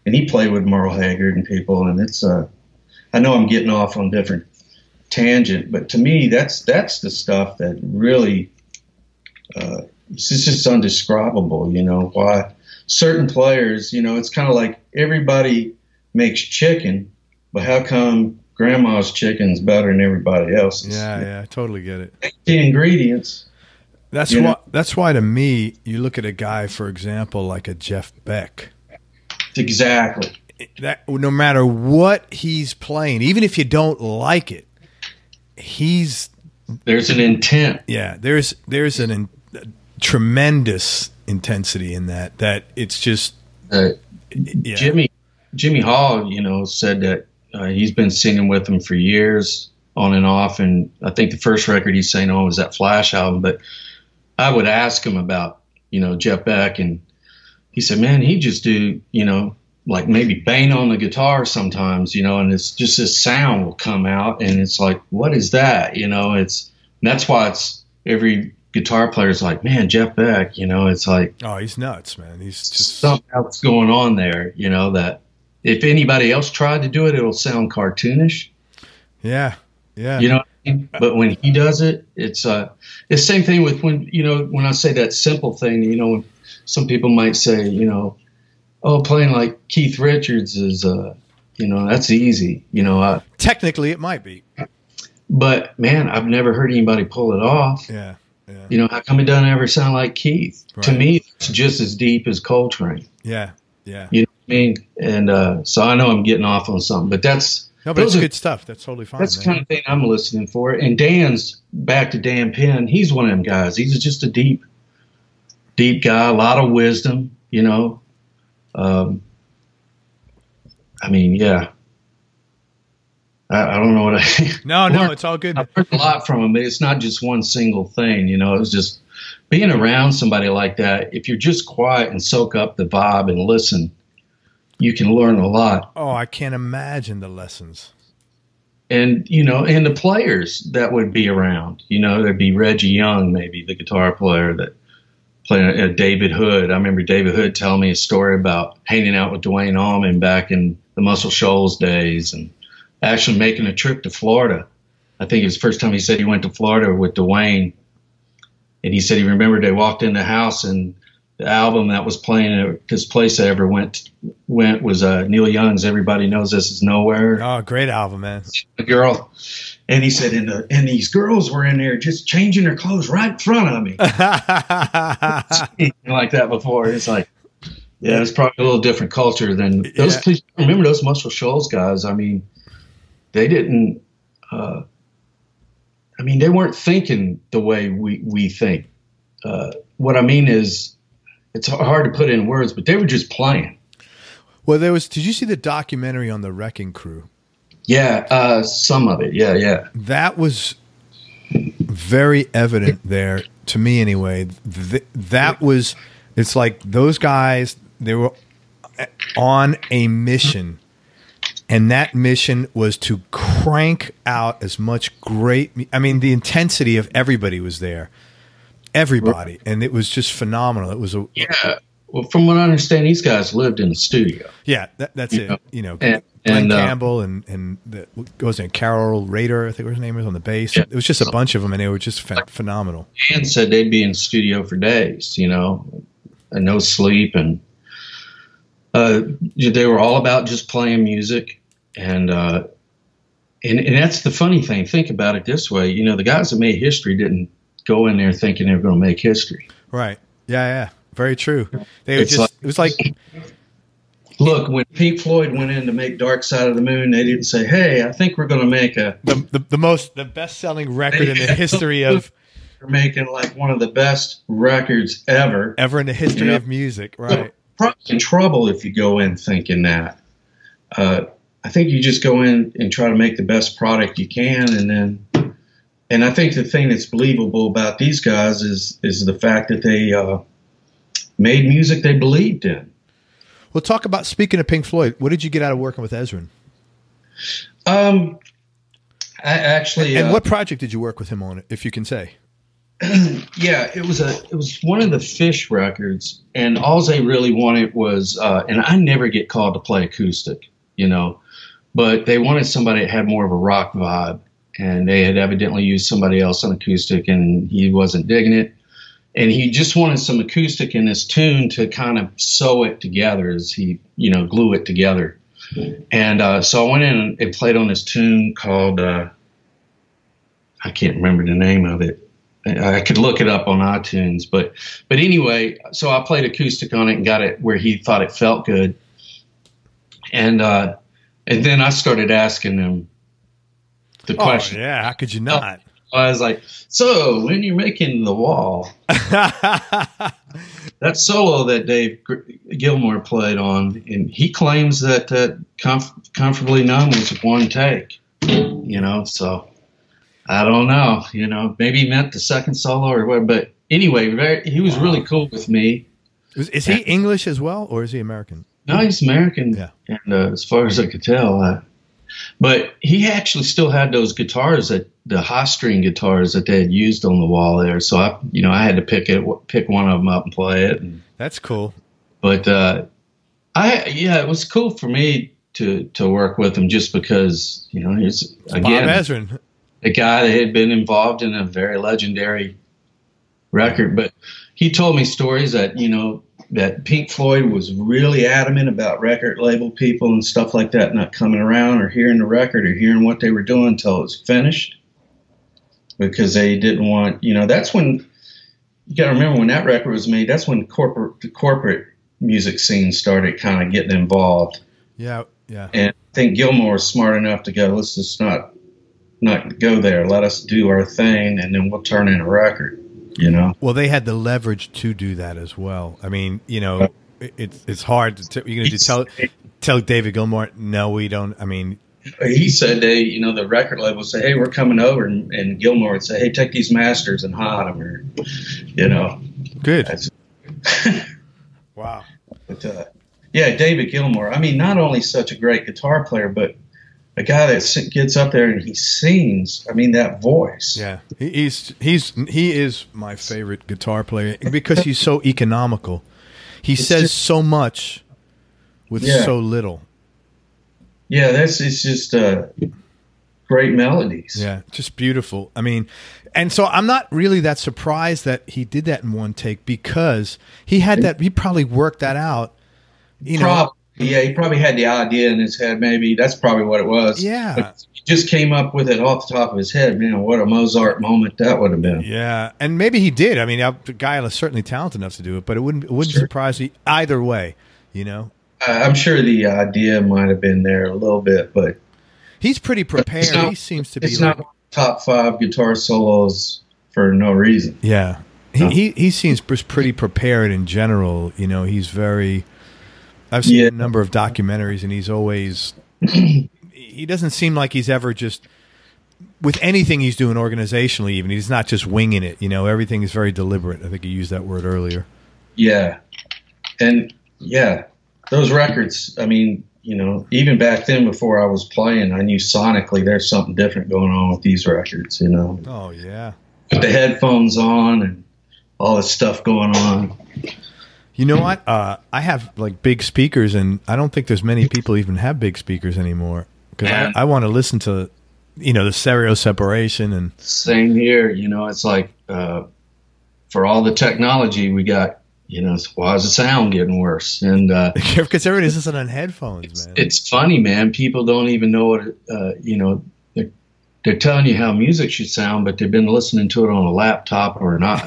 and he played with Merle Haggard and people. And it's I know I'm getting off on different tangent, but to me, that's the stuff that really it's just undescribable. You know, why certain players, you know, it's kind of like everybody makes chicken, but how come grandma's chicken's better than everybody else's? Yeah, I totally get it. The ingredients. That's why to me, you look at a guy, for example, like a Jeff Beck. Exactly. That no matter what he's playing, even if you don't like it, there's an intent. Yeah, there's a tremendous intensity in that it's just Jimmy Hall, you know, said that he's been singing with them for years on and off, and I think the first record he's saying on was that Flash album. But I would ask him about, you know, Jeff Beck, and he said, man, he just do, you know, like maybe bang on the guitar sometimes, you know, and it's just this sound will come out, and it's like, what is that? You know, that's why it's every guitar player's like, man, Jeff Beck, you know, it's like, oh, he's nuts, man. He's just something else going on there, you know, that if anybody else tried to do it, it'll sound cartoonish. Yeah. You know what I mean? But when he does it, it's the same thing with when I say that simple thing, you know, when some people might say, you know, oh, playing like Keith Richards is, you know, that's easy. You know, technically it might be, but man, I've never heard anybody pull it off. Yeah. You know, how come it doesn't ever sound like Keith? Right. To me, it's just as deep as Coltrane. Yeah. You know what I mean? And so I know I'm getting off on something, but that's good stuff. That's totally fine. That's the kind of thing I'm listening for. And back to Dan Penn, he's one of them guys. He's just a deep guy, a lot of wisdom, you know. I mean, yeah. I don't know what No, it's all good. I've heard a lot from him, but it's not just one single thing, you know. It was just being around somebody like that. If you're just quiet and soak up the vibe and listen, you can learn a lot. Oh, I can't imagine the lessons. And, you know, and the players that would be around, you know, there'd be Reggie Young, maybe the guitar player that played David Hood. I remember David Hood telling me a story about hanging out with Duane Allman back in the Muscle Shoals days and actually making a trip to Florida. I think it was the first time he said he went to Florida with Duane. And he said he remembered they walked in the house and the album that was playing at his place I ever went was Neil Young's Everybody Knows This Is Nowhere. Oh, great album, man. The girl. And he said, and these girls were in there just changing their clothes right in front of me. Like that before. It's like, yeah, it's probably a little different culture than those. Please remember those Muscle Shoals guys. I mean, they didn't, they weren't thinking the way we think. What I mean is, it's hard to put in words, but they were just playing. Well, did you see the documentary on the Wrecking Crew? Yeah, some of it. Yeah. That was very evident there, to me anyway. It's like those guys, they were on a mission, and that mission was to crank out as much the intensity of everybody was there. Everybody, and it was just phenomenal. It was Well, from what I understand, these guys lived in the studio. Yeah, that's it. You know, Glenn Campbell and what goes in Carol Rader, I think her name is, on the bass. Yeah. It was just a bunch of them, and they were just phenomenal. And said they'd be in the studio for days, you know, and no sleep, and they were all about just playing music, and that's the funny thing. Think about it this way, you know, the guys that made history didn't go in there thinking they were going to make history. Right. Yeah. Very true. It was like, look, when Pink Floyd went in to make Dark Side of the Moon, they didn't say, "Hey, I think we're going to make the best-selling record in the history of." We're making like one of the best records ever in the history of music, right? Probably in trouble if you go in thinking that. I think you just go in and try to make the best product you can, and I think the thing that's believable about these guys is the fact that they made music they believed in. Well, talk about, speaking of Pink Floyd, what did you get out of working with Ezrin? I actually. And what project did you work with him on, if you can say? Yeah, it was one of the Fish records, and all they really wanted was, and I never get called to play acoustic, but they wanted somebody that had more of a rock vibe, and they had evidently used somebody else on acoustic, and he wasn't digging it, and he just wanted some acoustic in this tune to kind of sew it together as he, glue it together, and so I went in and played on this tune called, I can't remember the name of it. I could look it up on iTunes, but anyway, so I played acoustic on it and got it where he thought it felt good, and then I started asking him the question. Yeah, how could you not? I was like, so when you're making The Wall, that solo that Dave Gilmour played on, and he claims that Comfortably Numb was one take, so. I don't know, maybe he meant the second solo or what, but anyway, he was really cool with me. Is he English as well, or is he American? No, he's American. Yeah. And as far as I could tell, but he actually still had those guitars, the high string guitars that they had used on The Wall there. So I had to pick one of them up and play it. That's cool. But it was cool for me to work with him just because he's again Bob Ezrin. A guy that had been involved in a very legendary record. But he told me stories that, that Pink Floyd was really adamant about record label people and stuff like that not coming around or hearing the record or hearing what they were doing until it was finished. Because they didn't want, that's when, you got to remember when that record was made, that's when the corporate music scene started kind of getting involved. Yeah. And I think Gilmour was smart enough to go, let's just not go there. Let us do our thing, and then we'll turn in a record. Well, they had the leverage to do that as well. I mean, it's hard to you're going to tell David Gilmour, no, we don't. I mean, he said the record label would say, hey, we're coming over, and Gilmour would say, hey, take these masters and hide them, or Good. Wow. But David Gilmour. I mean, not only such a great guitar player, but a guy that gets up there and he sings. I mean, that voice. Yeah, he is my favorite guitar player because he's so economical. He says so much with so little. Yeah, it's just great melodies. Yeah, just beautiful. I mean, and so I'm not really that surprised that he did that in one take because he had that. He probably worked that out. Yeah, he probably had the idea in his head. Maybe that's probably what it was. Yeah. But he just came up with it off the top of his head. What a Mozart moment that would have been. Yeah, and maybe he did. I mean, the guy was certainly talented enough to do it, but it wouldn't surprise me either way, I'm sure the idea might have been there a little bit, but he's pretty prepared. He seems to be not top 5 guitar solos for no reason. Yeah. He seems pretty prepared in general. He's very... I've seen a number of documentaries, and he's always he doesn't seem like he's ever just with anything he's doing organizationally. Even he's not just winging it. Everything is very deliberate. I think you used that word earlier. Yeah, and those records. I mean, even back then, before I was playing, I knew sonically there's something different going on with these records. Oh yeah, with the headphones on and all this stuff going on. You know what? I have big speakers, and I don't think there's many people even have big speakers anymore because I want to listen to, the stereo separation and. Same here. It's like for all the technology we got, why is the sound getting worse? And because everybody's listening on headphones, man. It's funny, man. People don't even know what they're telling you how music should sound, but they've been listening to it on a laptop or not.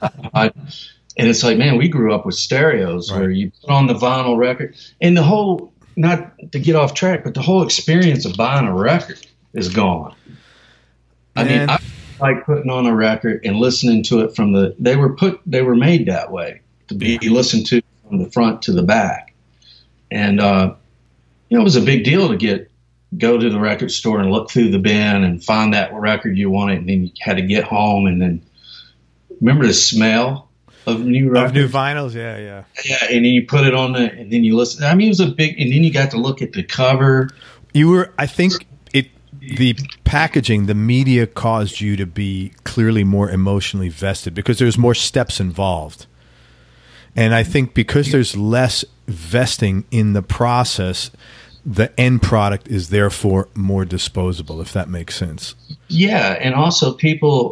And it's like, man, we grew up with stereos where you put on the vinyl record and the whole, not to get off track, but the whole experience of buying a record is gone. I mean, I like putting on a record and listening to it they were made that way to be listened to from the front to the back. And, it was a big deal to go to the record store and look through the bin and find that record you wanted. And then you had to get home and then remember the smell of new records? Of new vinyls, yeah. Yeah, and then you put it on and then you listen. I mean, it was and then you got to look at the cover. I think the packaging, the media caused you to be clearly more emotionally vested because there's more steps involved. And I think because there's less vesting in the process, the end product is therefore more disposable, if that makes sense. Yeah, and also people,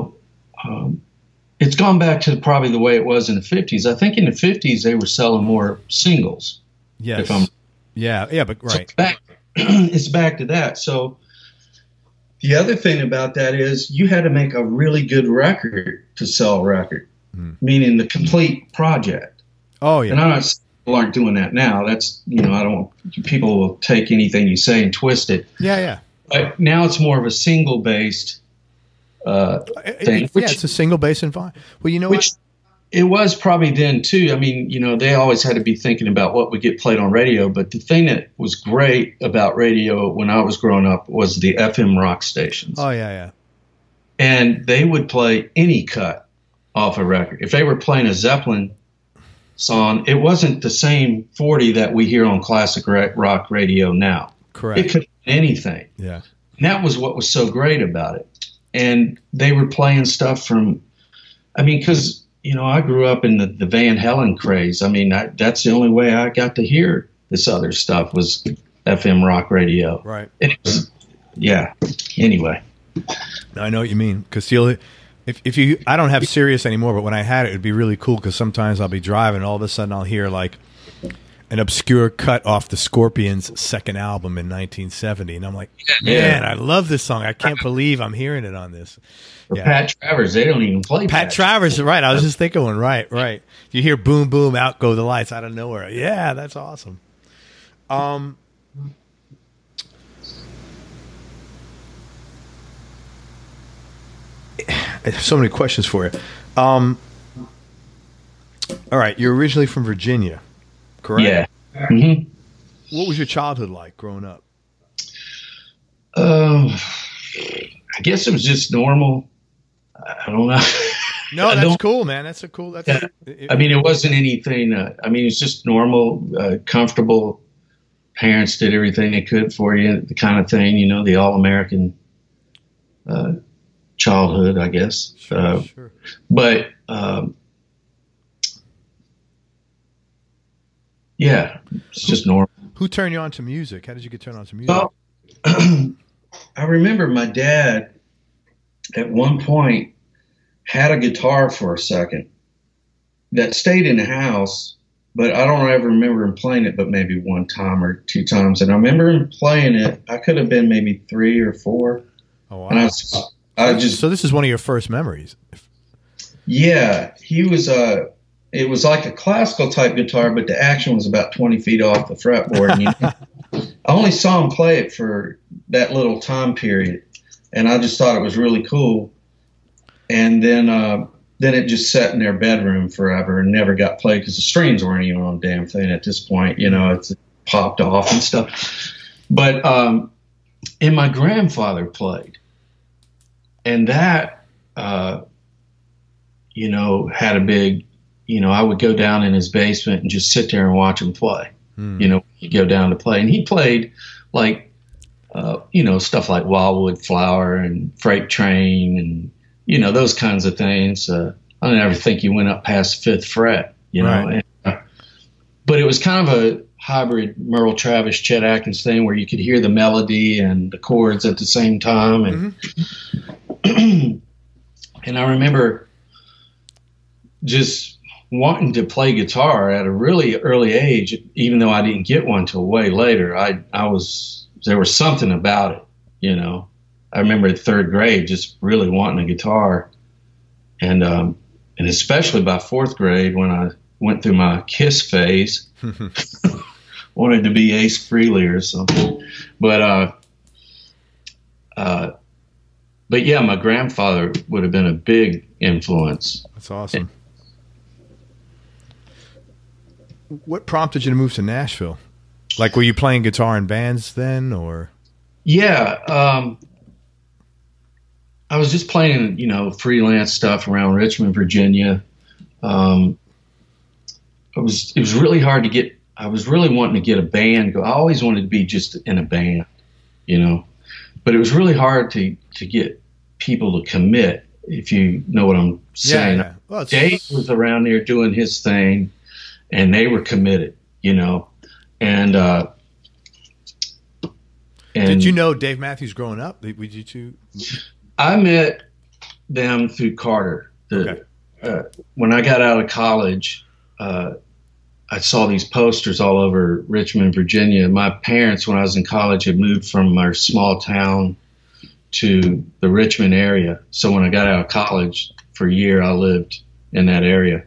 it's gone back to probably the way it was in the 50s. I think in the 50s they were selling more singles. Yes. But right. So it's back to that. So the other thing about that is you had to make a really good record to sell a record, meaning the complete project. Oh, yeah. And I'm not saying people aren't doing that now. That's, people will take anything you say and twist it. Yeah. But now it's more of a single-based thing. It's a single-based environment. Well, what? It was probably then, too. I mean, they always had to be thinking about what would get played on radio. But the thing that was great about radio when I was growing up was the FM rock stations. Oh, yeah. And they would play any cut off a record. If they were playing a Zeppelin song, it wasn't the same 40 that we hear on classic rock radio now. Correct. It could be anything. Yeah. And that was what was so great about it. And they were playing stuff from, because I grew up in the Van Halen craze. That's the only way I got to hear this other stuff was FM rock radio. Right. And it was, anyway. I know what you mean. Because if you, I don't have Sirius anymore, but when I had it, it'd be really cool because sometimes I'll be driving and all of a sudden I'll hear like an obscure cut off the Scorpions' second album in 1970. And I'm like, man, I love this song. I can't believe I'm hearing it on this. Yeah. Pat Travers, they don't even play Pat Travers, right. I was just thinking one. Right. You hear boom, boom, out go the lights out of nowhere. Yeah, that's awesome. So many questions for you. All right, you're originally from Virginia, correct? Yeah. Mm-hmm. What was your childhood like growing up? I guess it was just normal. I don't know. No, that's cool, man. That's a cool. It wasn't anything. It's just normal, comfortable. Parents did everything they could for you, the kind of thing, the all-American childhood, I guess. Sure. But it's just normal. Who turned you on to music? How did you get turned on to music? Well, I remember my dad at one point had a guitar for a second that stayed in the house, but I don't ever remember him playing it, but maybe one time or two times. And I remember him playing it. I could have been maybe 3 or 4. Oh, wow. And so this is one of your first memories. Yeah, he was it was like a classical type guitar, but the action was about 20 feet off the fretboard. And I only saw him play it for that little time period, and I just thought it was really cool. And then it just sat in their bedroom forever and never got played because the strings weren't even on the damn thing at this point. It's popped off and stuff. But and my grandfather played, and that had a big. I would go down in his basement and just sit there and watch him play. He'd go down to play. And he played like, stuff like Wildwood Flower and Freight Train and, those kinds of things. I don't ever think he went up past 5th fret, Right. And, but it was kind of a hybrid Merle Travis, Chet Atkins thing where you could hear the melody and the chords at the same time. And, and I remember just wanting to play guitar at a really early age, even though I didn't get one till way later. There was something about it, I remember at 3rd grade just really wanting a guitar, and especially by 4th grade when I went through my Kiss phase, wanted to be Ace Frehley or something. But yeah, my grandfather would have been a big influence. That's awesome. What prompted you to move to Nashville? Like, were you playing guitar in bands then, or? Yeah, I was just playing, freelance stuff around Richmond, Virginia. It was really hard to get. I was really wanting to get a band. I always wanted to be just in a band, but it was really hard to get people to commit. if you know what I'm saying. Yeah. Well, Dave was around there doing his thing, and they were committed, you know. And did you know Dave Matthews growing up? Would you two? I met them through Carter. When I got out of college, I saw these posters all over Richmond, Virginia. My parents, when I was in college, had moved from our small town to the Richmond area. So when I got out of college for a year, I lived in that area.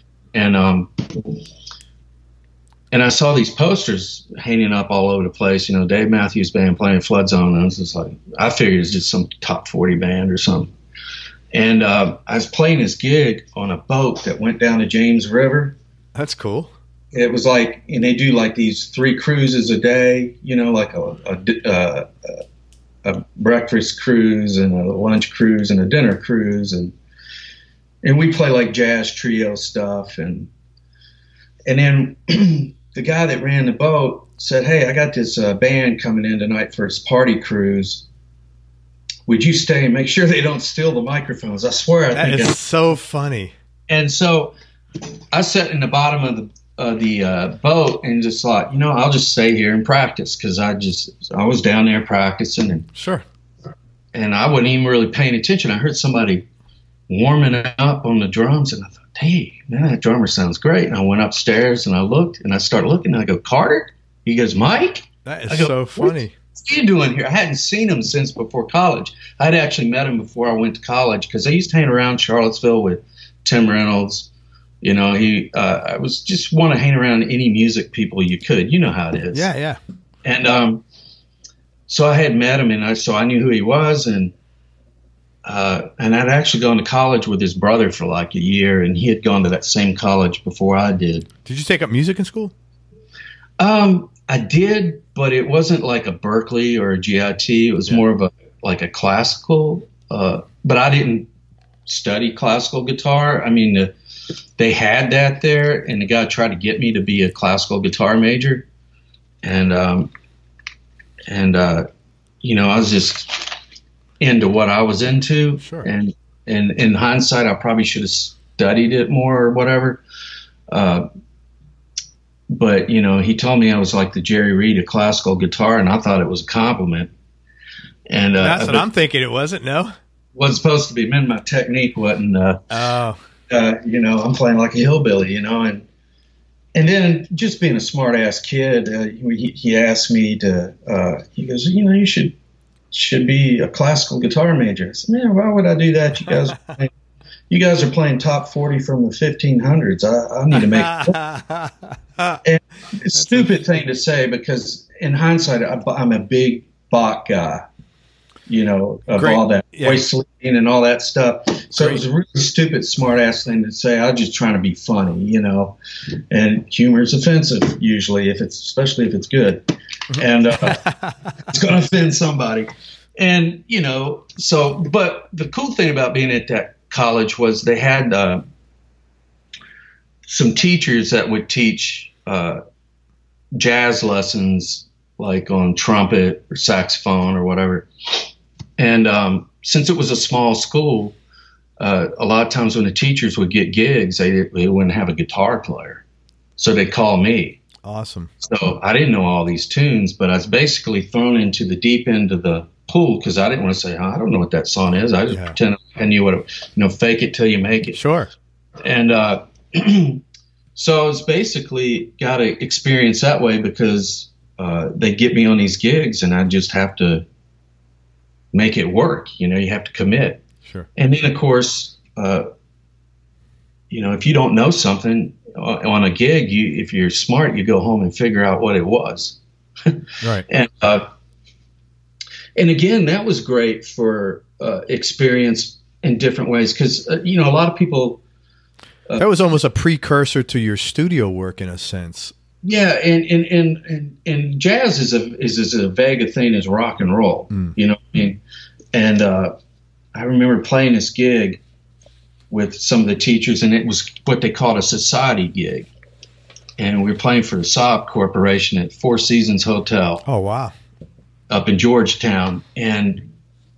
And I saw these posters hanging up all over the place. You know, Dave Matthews Band playing Flood Zone. And I was just like, I figured it was just some top 40 band or something. And I was playing this gig on a boat that went down the James River. That's cool. It was like, and they do like these 3 cruises a day, you know, like a breakfast cruise and a lunch cruise and a dinner cruise. And we play like jazz trio stuff. And then the guy that ran the boat said, hey, I got this band coming in tonight for his party cruise. Would you stay and make sure they don't steal the microphones? I swear. That is so funny. And so I sat in the bottom of the boat and just thought, you know, I'll just stay here and practice, because I was down there practicing. And sure. And I wasn't even really paying attention. I heard somebody warming up on the drums, and I thought, hey, man, that drummer sounds great. And I went upstairs and I looked, and I started looking, and I go, Carter? He goes, Mike? That is so funny. What are you doing here? I hadn't seen him since before college. I'd actually met him before I went to college, because I used to hang around Charlottesville with Tim Reynolds. You know, I was just want to hang around any music people you could. You know how it is. Yeah, yeah. And so I had met him, and so I knew who he was, and I'd actually gone to college with his brother for like a year, and he had gone to that same college before I did. Did you take up music in school? I did, but it wasn't like a Berklee or a GIT. It was more of a classical, but I didn't study classical guitar. I mean, they had that there, and the guy tried to get me to be a classical guitar major. And you know, I was just into what I was into. Sure. And in hindsight, I probably should have studied it more or whatever. But, you know, he told me I was like the Jerry Reed of classical guitar, and I thought it was a compliment. And that's what I'm thinking. It wasn't, no? Wasn't supposed to be. Man, my technique wasn't, you know, I'm playing like a hillbilly, you know. And then just being a smart-ass kid, he asked me to, he goes, you know, you should be a classical guitar major. I said, man, why would I do that? You guys are playing top 40 from the 1500s. I need to make and it's a stupid thing to say, because in hindsight, I'm a big Bach guy, you know, of all that voice leading and all that stuff. So it was a really stupid, smart-ass thing to say. I was just trying to be funny, you know, and humor is offensive usually, especially if it's good. And it's going to offend somebody. And, you know, but the cool thing about being at that college was they had some teachers that would teach jazz lessons, like on trumpet or saxophone or whatever. And since it was a small school, a lot of times when the teachers would get gigs, they wouldn't have a guitar player, so they'd call me. Awesome. So I didn't know all these tunes, but I was basically thrown into the deep end of the pool, because I didn't want to say, I don't know what that song is. I just pretend I knew what it, you know, fake it till you make it. Sure. And so I was basically got to experience that way, because they get me on these gigs, and I just have to make it work. You know, you have to commit. Sure. And then, of course, you know, if you don't know something on a gig, if you're smart, you go home and figure out what it was. Right. And again, that was great for experience in different ways, because you know, a lot of people. That was almost a precursor to your studio work, in a sense. Yeah, and jazz is as vague a thing as rock and roll. You know what I mean? And I remember playing this gig with some of the teachers, and it was what they called a society gig. And we were playing for the Saab Corporation at Four Seasons Hotel. Oh, wow. Up in Georgetown. And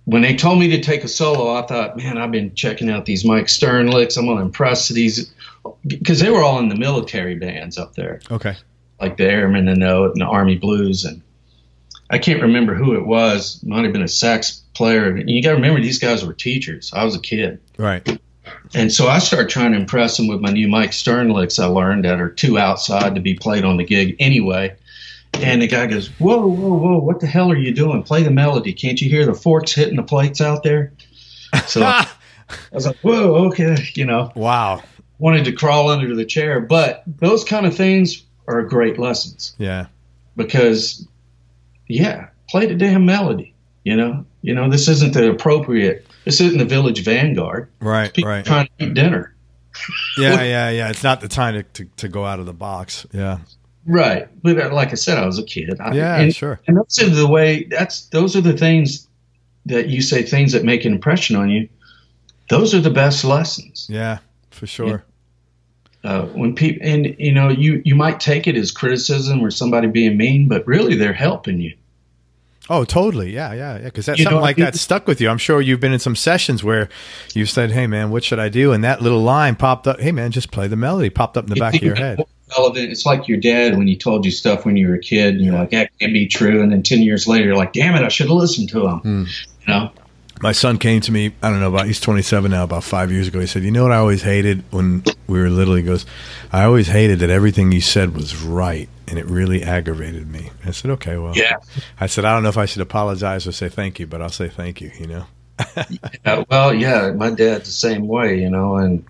when they told me to take a solo, I thought, man, I've been checking out these Mike Stern licks. I'm going to impress these, because they were all in the military bands up there. Okay. Like the Airmen, the Note, and the Army Blues. And I can't remember who it was. It might have been a sax player. And you got to remember, these guys were teachers. I was a kid. Right. And so I started trying to impress them with my new Mike Stern licks I learned that are too outside to be played on the gig anyway. And the guy goes, whoa, whoa, whoa, what the hell are you doing? Play the melody. Can't you hear the forks hitting the plates out there? So I was like, whoa, okay, you know. Wow. Wanted to crawl under the chair. But those kind of things are great lessons. Yeah. Because, yeah, play the damn melody, you know. You know, this isn't the Village Vanguard. Right, People right. trying to eat dinner. Yeah. It's not the time to go out of the box. Yeah. Right, but like I said, I was a kid. Sure. And those are the things that you say, things that make an impression on you. Those are the best lessons. Yeah, for sure. When people, and you know, you might take it as criticism or somebody being mean, but really they're helping you. Oh, totally. Yeah. Because that's something like that stuck with you. I'm sure you've been in some sessions where you said, "Hey, man, what should I do?" And that little line popped up. Hey, man, just play the melody. Popped up in the back of your head. Relevant. It's like your dad when he told you stuff when you were a kid, and you're like, "That can't be true." And then 10 years later, you're like, "Damn it, I should have listened to him." You know. My son came to me, I don't know, he's 27 now, about 5 years ago. He said, "You know what I always hated when we were little?" He goes, "I always hated that everything you said was right, and it really aggravated me." I said, "Okay, well." Yeah. I said, "I don't know if I should apologize or say thank you, but I'll say thank you, you know." Well, yeah, my dad's the same way, you know, and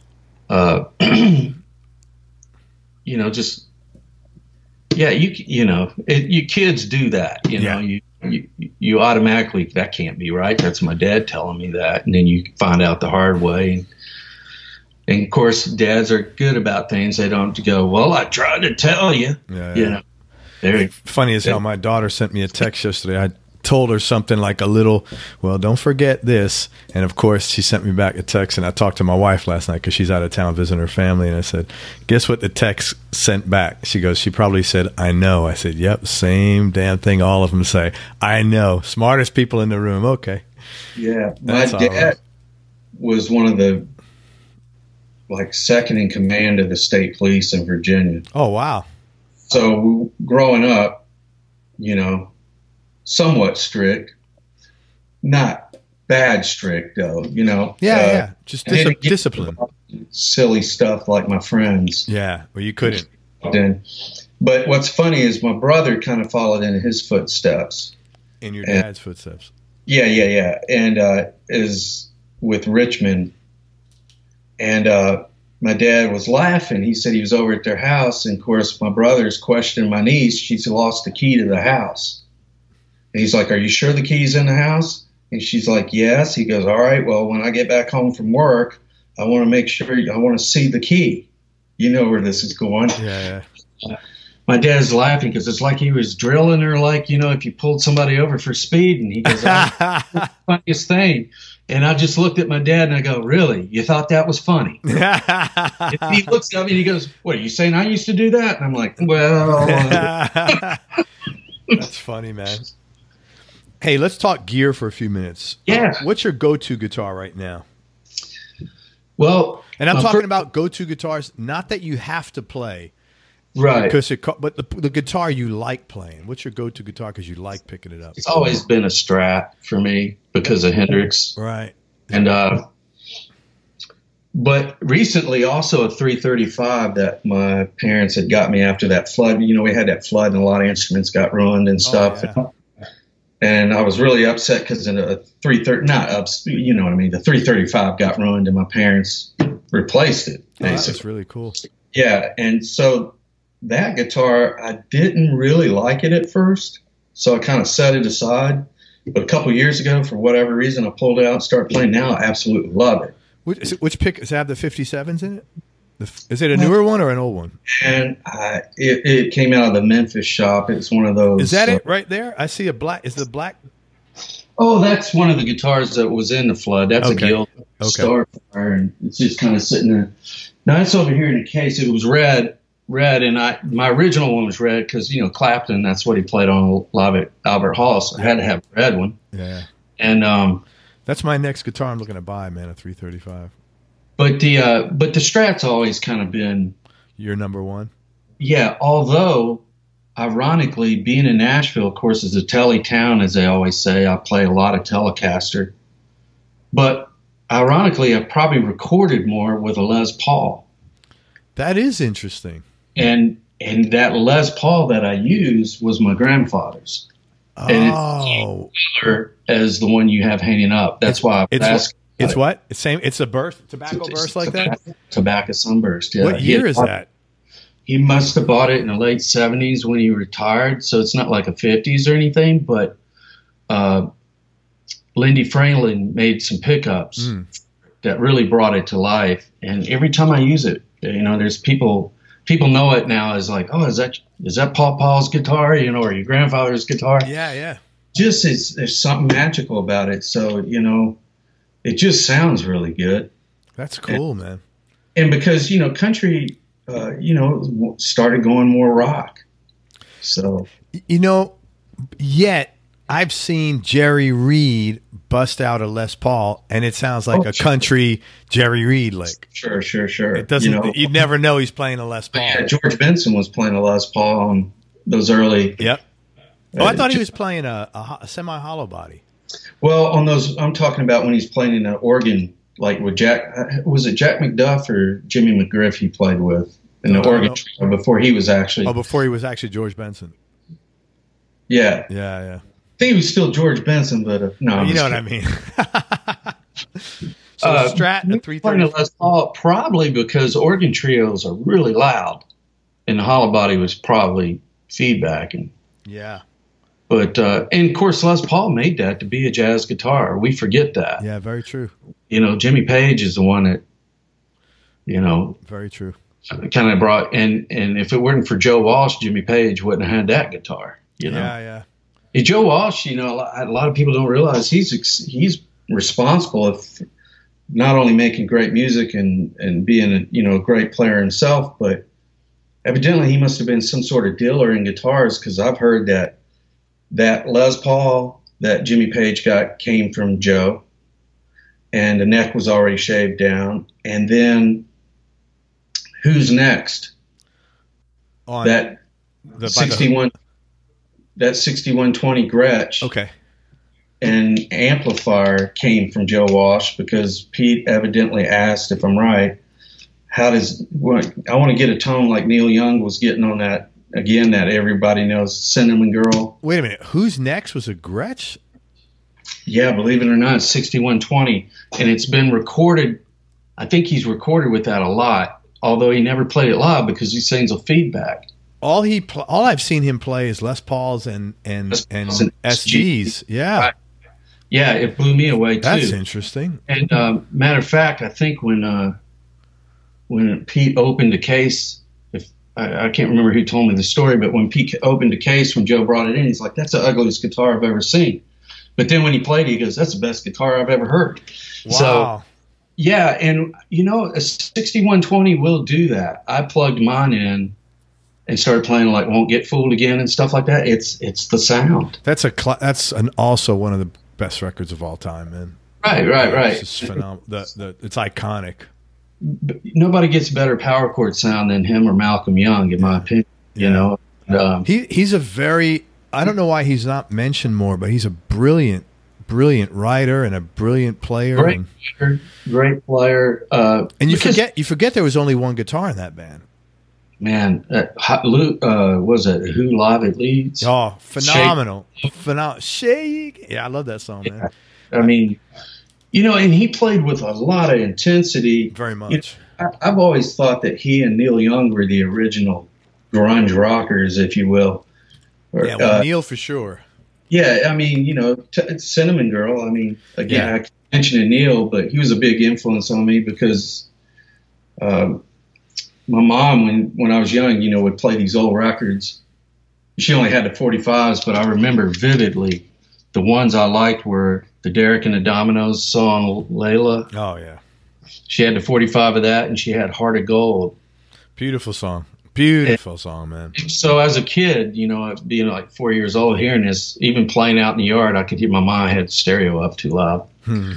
you know, just you kids do that, you know, you automatically, that can't be right. That's my dad telling me that, and then you find out the hard way. And of course, dads are good about things. They don't go, "Well, I tried to tell you." Yeah. You know, funny as hell. My daughter sent me a text yesterday. I told her something like a little, "Well, don't forget this." And of course, she sent me back a text, and I talked to my wife last night because she's out of town visiting her family. And I said, "Guess what the text sent back?" She goes, "She probably said, 'I know.'" I said, "Yep, same damn thing all of them say. 'I know.' Smartest people in the room." Okay. Yeah. My dad was one of the, second in command of the state police in Virginia. Oh, wow. So growing up, you know, somewhat strict, not bad strict though, you know. Yeah. Just discipline. Silly stuff like my friends. Yeah, well, you couldn't. But what's funny is my brother kind of followed in his footsteps. In your dad's footsteps. Yeah. And is with Richmond. And my dad was laughing. He said he was over at their house. And, of course, my brother's questioning my niece. She's lost the key to the house. And he's like, "Are you sure the key's in the house?" And she's like, "Yes." He goes, "All right, well, when I get back home from work, I want to make sure, I want to see the key." You know where this is going. Yeah. My dad's laughing because it's like he was drilling her, like, you know, if you pulled somebody over for speed. And he goes, "That's the funniest thing." And I just looked at my dad and I go, "Really? You thought that was funny?" And he looks at me and he goes, "What, are you saying I used to do that?" And I'm like, "Well." That's funny, man. Hey, let's talk gear for a few minutes. Yeah. What's your go-to guitar right now? Well, and I'm talking about go-to guitars, not that you have to play. Right. But the guitar you like playing. What's your go-to guitar because you like picking it up? It's always been a Strat for me because of Hendrix. Right. And but recently also a 335 that my parents had got me after that flood. You know, we had that flood and a lot of instruments got ruined and stuff. Oh, yeah. And I was really upset because in a 330, you know what I mean? The 335 got ruined and my parents replaced it. Oh, that's really cool. Yeah. And so that guitar, I didn't really like it at first. So I kind of set it aside. But a couple years ago, for whatever reason, I pulled it out and started playing. Now I absolutely love it. Which pick? Does it have the 57s in it? Is it a newer one or an old one? And it came out of the Memphis shop. It's one of those. Is that it right there? I see a black. Is the black? Oh, that's one of the guitars that was in the flood. That's a Guild Starfire, and it's just kind of sitting there. Now it's over here in the case. It was red, and my original one was red because, you know, Clapton. That's what he played on live at Albert Hall. So I had to have a red one. Yeah. And that's my next guitar I'm looking to buy, man, a 335. But the Strat's always kind of been your number one. Yeah, although ironically, being in Nashville, of course, is a tele town, as they always say. I play a lot of Telecaster, but ironically, I've probably recorded more with a Les Paul. That is interesting. And that Les Paul that I used was my grandfather's. Oh, and it's as the one you have hanging up. That's why it's what? It's same. It's a burst, tobacco burst like that. Tobacco sunburst. Yeah. What year is that? He must have bought it in the late 70s when he retired, so it's not like a 50s or anything. But Lindy Franklin made some pickups that really brought it to life. And every time I use it, there's people know it now as like, oh, is that Paul's guitar, or your grandfather's guitar? Yeah, yeah. Just there's something magical about it. So it just sounds really good. That's cool, man. And because country, started going more rock. So yet I've seen Jerry Reed bust out a Les Paul, and it sounds like a country Jerry Reed lick. Sure. It doesn't. You'd never know he's playing a Les Paul. Yeah, George Benson was playing a Les Paul on those early. Yep. I thought he was playing a semi-hollow body. Well, on those, I'm talking about when he's playing in an organ, like with Jack. Was it Jack McDuff or Jimmy McGriff he played with in the organ before he was actually? Oh, before he was actually George Benson. Yeah. Yeah. I think he was still George Benson, but no. You know what I mean. So Strat and 330. Les Paul, probably because organ trios are really loud, and the hollow body was probably feedbacking. Yeah. But and of course, Les Paul made that to be a jazz guitar. We forget that. Yeah, very true. Jimmy Page is the one that, very true. Kind of brought and if it weren't for Joe Walsh, Jimmy Page wouldn't have had that guitar. Yeah. And Joe Walsh, a lot of people don't realize he's responsible if not only making great music and being a great player himself, but evidently he must have been some sort of dealer in guitars, because I've heard that Les Paul that Jimmy Page got came from Joe, and the neck was already shaved down. And then Who's Next? That 6120 Gretsch. Okay. And amplifier came from Joe Walsh, because Pete evidently asked, if I'm right, I want to get a tone like Neil Young was getting on that. Again, that everybody knows, Cinnamon Girl. Wait a minute. Who's Next was a Gretsch? Yeah, believe it or not, it's 6120. And it's been recorded. I think he's recorded with that a lot, although he never played it live because he sings a feedback. All I've seen him play is Les Pauls and SGs. Yeah. Right. Yeah, it blew me away, too. That's interesting. And matter of fact, I think when Pete opened the case, I can't remember who told me the story, but when Pete opened the case, when Joe brought it in, he's like, that's the ugliest guitar I've ever seen. But then when he played it, he goes, that's the best guitar I've ever heard. Wow. So, yeah, and, a 6120 will do that. I plugged mine in and started playing like Won't Get Fooled Again and stuff like that. It's the sound. That's also one of the best records of all time, man. Right. It's phenomenal. It's iconic. Nobody gets better power chord sound than him or Malcolm Young, in my opinion. He's a very, I don't know why he's not mentioned more, but he's a brilliant writer and a brilliant player. Great player. And you forget there was only one guitar in that band. Man, was it Who Live at Leeds? Oh, phenomenal. Shake. Yeah, I love that song, man. I mean, and he played with a lot of intensity. Very much. I've always thought that he and Neil Young were the original grunge rockers, if you will. Neil for sure. Yeah, I mean, Cinnamon Girl. I mean, again, I mentioned Neil, but he was a big influence on me because my mom, when I was young, would play these old records. She only had the 45s, but I remember vividly the ones I liked were the Derek and the Dominoes song, Layla. Oh, yeah. She had the 45 of that, and she had Heart of Gold. Beautiful song. Beautiful song, man. So as a kid, you know, being like 4 years old, hearing this, even playing out in the yard, I could hear my mom had stereo up too loud.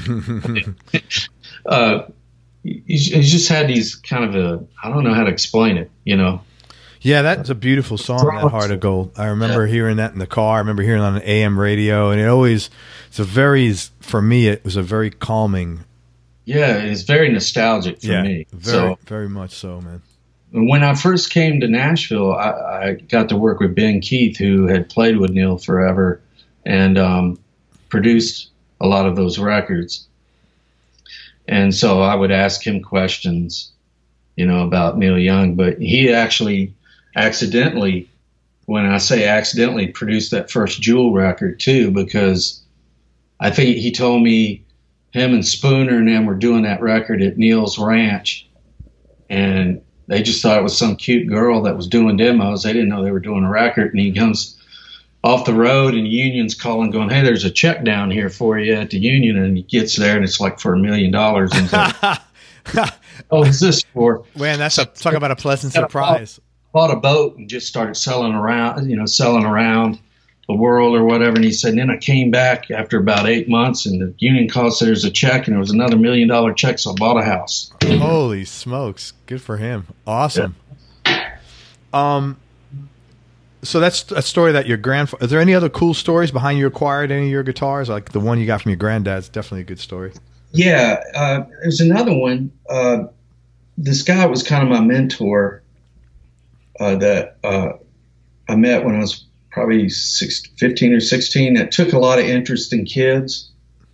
He just had these kind of I don't know how to explain it, you know. Yeah, that's a beautiful song, that Heart of Gold. I remember hearing that in the car. I remember hearing it on an AM radio, and for me, it was a very calming. Yeah, it's very nostalgic for me. Very much so, man. When I first came to Nashville, I got to work with Ben Keith, who had played with Neil forever and produced a lot of those records. And so I would ask him questions, you know, about Neil Young, but he actually accidentally, when I say accidentally, produced that first Jewel record too, because I think he told me him and Spooner and them were doing that record at Neil's ranch, and they just thought it was some cute girl that was doing demos. They didn't know they were doing a record, and he comes off the road and Union's calling, going, "Hey, there's a check down here for you at the Union." And he gets there and it's like for $1 million. And he's like, "Oh, what's this for?" Man, talk about a pleasant surprise. Bought a boat and just started selling around the world or whatever. And he said, and then I came back after about 8 months and the Union called, said there's a check, and there was another $1 million check. So I bought a house. Holy smokes. Good for him. Awesome. Yeah. So that's a story that your grandfather. Is there any other cool stories behind you acquired any of your guitars? Like the one you got from your granddad's definitely a good story. Yeah, there's another one. This guy was kind of my mentor that I met when I was probably 15 or 16. That took a lot of interest in kids.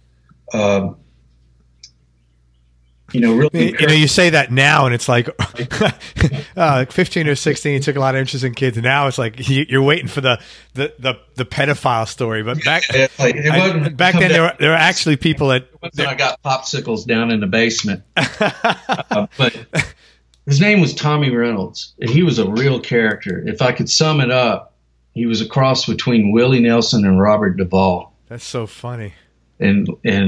Really. You say that now, and it's like 15 or 16 took a lot of interest in kids. And now it's like you're waiting for the pedophile story. But back then, there were actually people that I got popsicles down in the basement. But his name was Tommy Reynolds, and he was a real character. If I could sum it up, he was a cross between Willie Nelson and Robert Duvall. That's so funny. And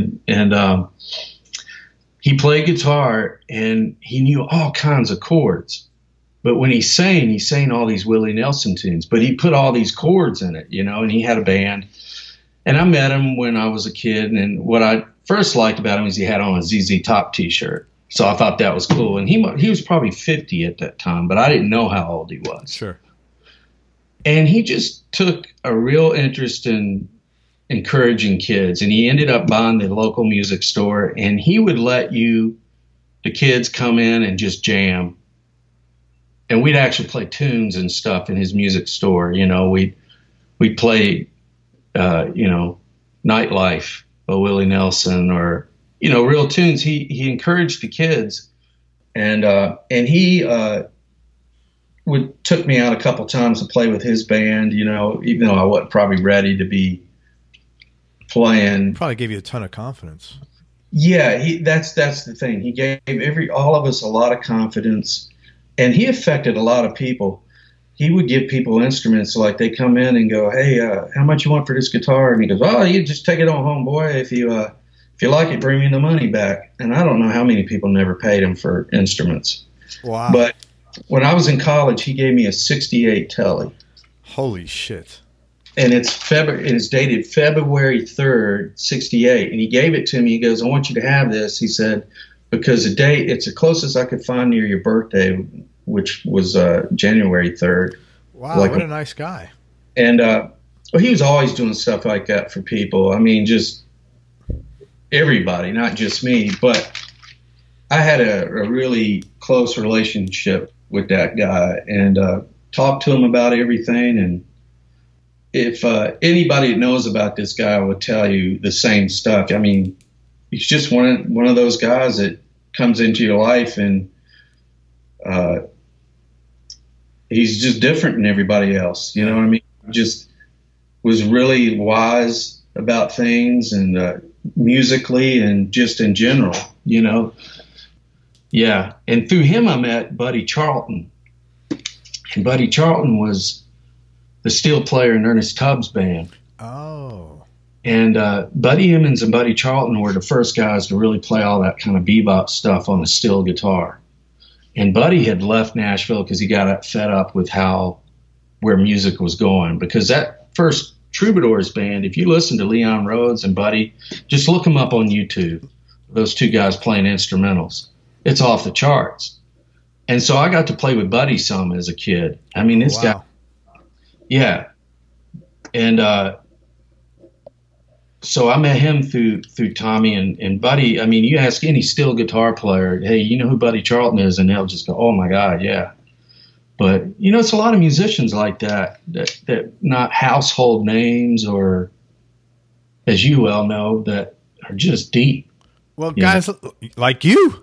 he played guitar and he knew all kinds of chords. But when he sang all these Willie Nelson tunes, but he put all these chords in it, you know, and he had a band. And I met him when I was a kid. And what I first liked about him is he had on a ZZ Top t-shirt. So I thought that was cool. And he was probably 50 at that time, but I didn't know how old he was. Sure. And he just took a real interest in encouraging kids, and he ended up buying the local music store, and he would let the kids come in and just jam, and we'd actually play tunes and stuff in his music store. You know, we'd play Nightlife by Willie Nelson, or real tunes. He encouraged the kids, and he took me out a couple times to play with his band, even though I wasn't probably ready to be playing. Probably gave you a ton of confidence. Yeah, that's the thing. He gave all of us a lot of confidence, and he affected a lot of people. He would give people instruments, like they come in and go, "Hey, how much you want for this guitar?" And he goes, "Oh, you just take it on home, boy. If you like it, bring me the money back." And I don't know how many people never paid him for instruments. Wow. But when I was in college, he gave me a 68 Tele. Holy shit. And it's dated February 3rd, 68. And he gave it to me. He goes, "I want you to have this." He said, "because it's the closest I could find near your birthday," which was January 3rd. Wow, what a nice guy. And he was always doing stuff like that for people. I mean, just everybody, not just me. But I had a really close relationship with that guy, and talked to him about everything. And if anybody that knows about this guy would tell you the same stuff. I mean, he's just one of those guys that comes into your life, and he's just different than everybody else. You know what I mean? Just was really wise about things, and musically, and just in general, Yeah. And through him, I met Buddy Charlton. And Buddy Charlton was the steel player in Ernest Tubbs' band. Oh. And Buddy Emmons and Buddy Charlton were the first guys to really play all that kind of bebop stuff on a steel guitar. And Buddy had left Nashville because he got fed up with where music was going. Because that first Troubadours band, if you listen to Leon Rhodes and Buddy, just look them up on YouTube. Those two guys playing instrumentals. It's off the charts. And so I got to play with Buddy some as a kid. I mean, this guy, yeah. And so I met him through Tommy and Buddy. I mean, you ask any steel guitar player, hey, you know who Buddy Charlton is? And they'll just go, oh my God, yeah. But, you know, it's a lot of musicians like that not household names or, as you well know, that are just deep. Well, guys like you.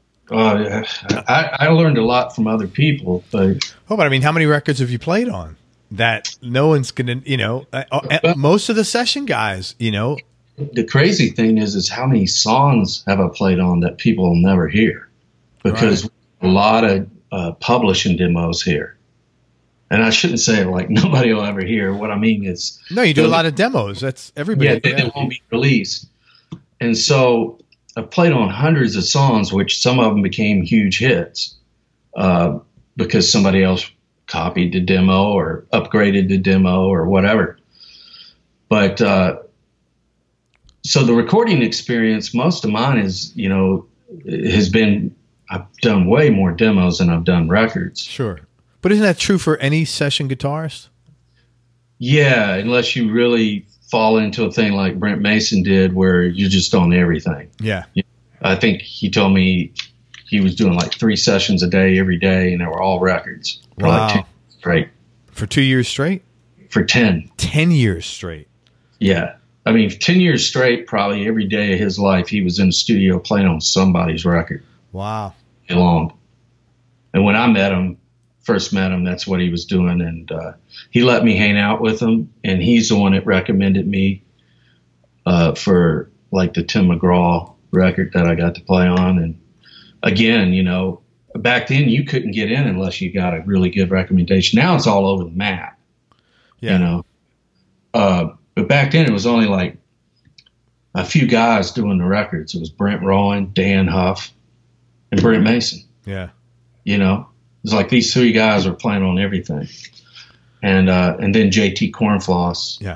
I learned a lot from other people. But I mean, how many records have you played on that no one's going to, you know, most of the session guys, you know. The crazy thing is how many songs have I played on that people will never hear? Because a lot of publishing demos here. And I shouldn't say it like nobody will ever hear. What I mean is... No, you do a lot of demos. That's everybody. Yeah, they won't be released. And so I've played on hundreds of songs, which some of them became huge hits because somebody else copied the demo or upgraded the demo or whatever. But so the recording experience, most of mine is, you know, has been... I've done way more demos than I've done records. Sure. But isn't that true for any session guitarist? Yeah, unless you really fall into a thing like Brent Mason did where you're just on everything. Yeah. I think he told me he was doing like 3 sessions a day every day, and they were all records. For wow. Like 2 years straight. For 2 years straight? For 10. 10 years straight. Yeah. I mean, 10 years straight, probably every day of his life, he was in the studio playing on somebody's record. Wow. Long. And when I first met him, that's what he was doing. And he let me hang out with him. And he's the one that recommended me for like the Tim McGraw record that I got to play on. And again, you know, back then you couldn't get in unless you got a really good recommendation. Now it's all over the map, you know. But back then it was only like a few guys doing the records. It was Brent Rowan, Dan Huff, and Brent Mason. Yeah. You know, it's like these 3 guys are playing on everything. And then JT Cornfloss. Yeah.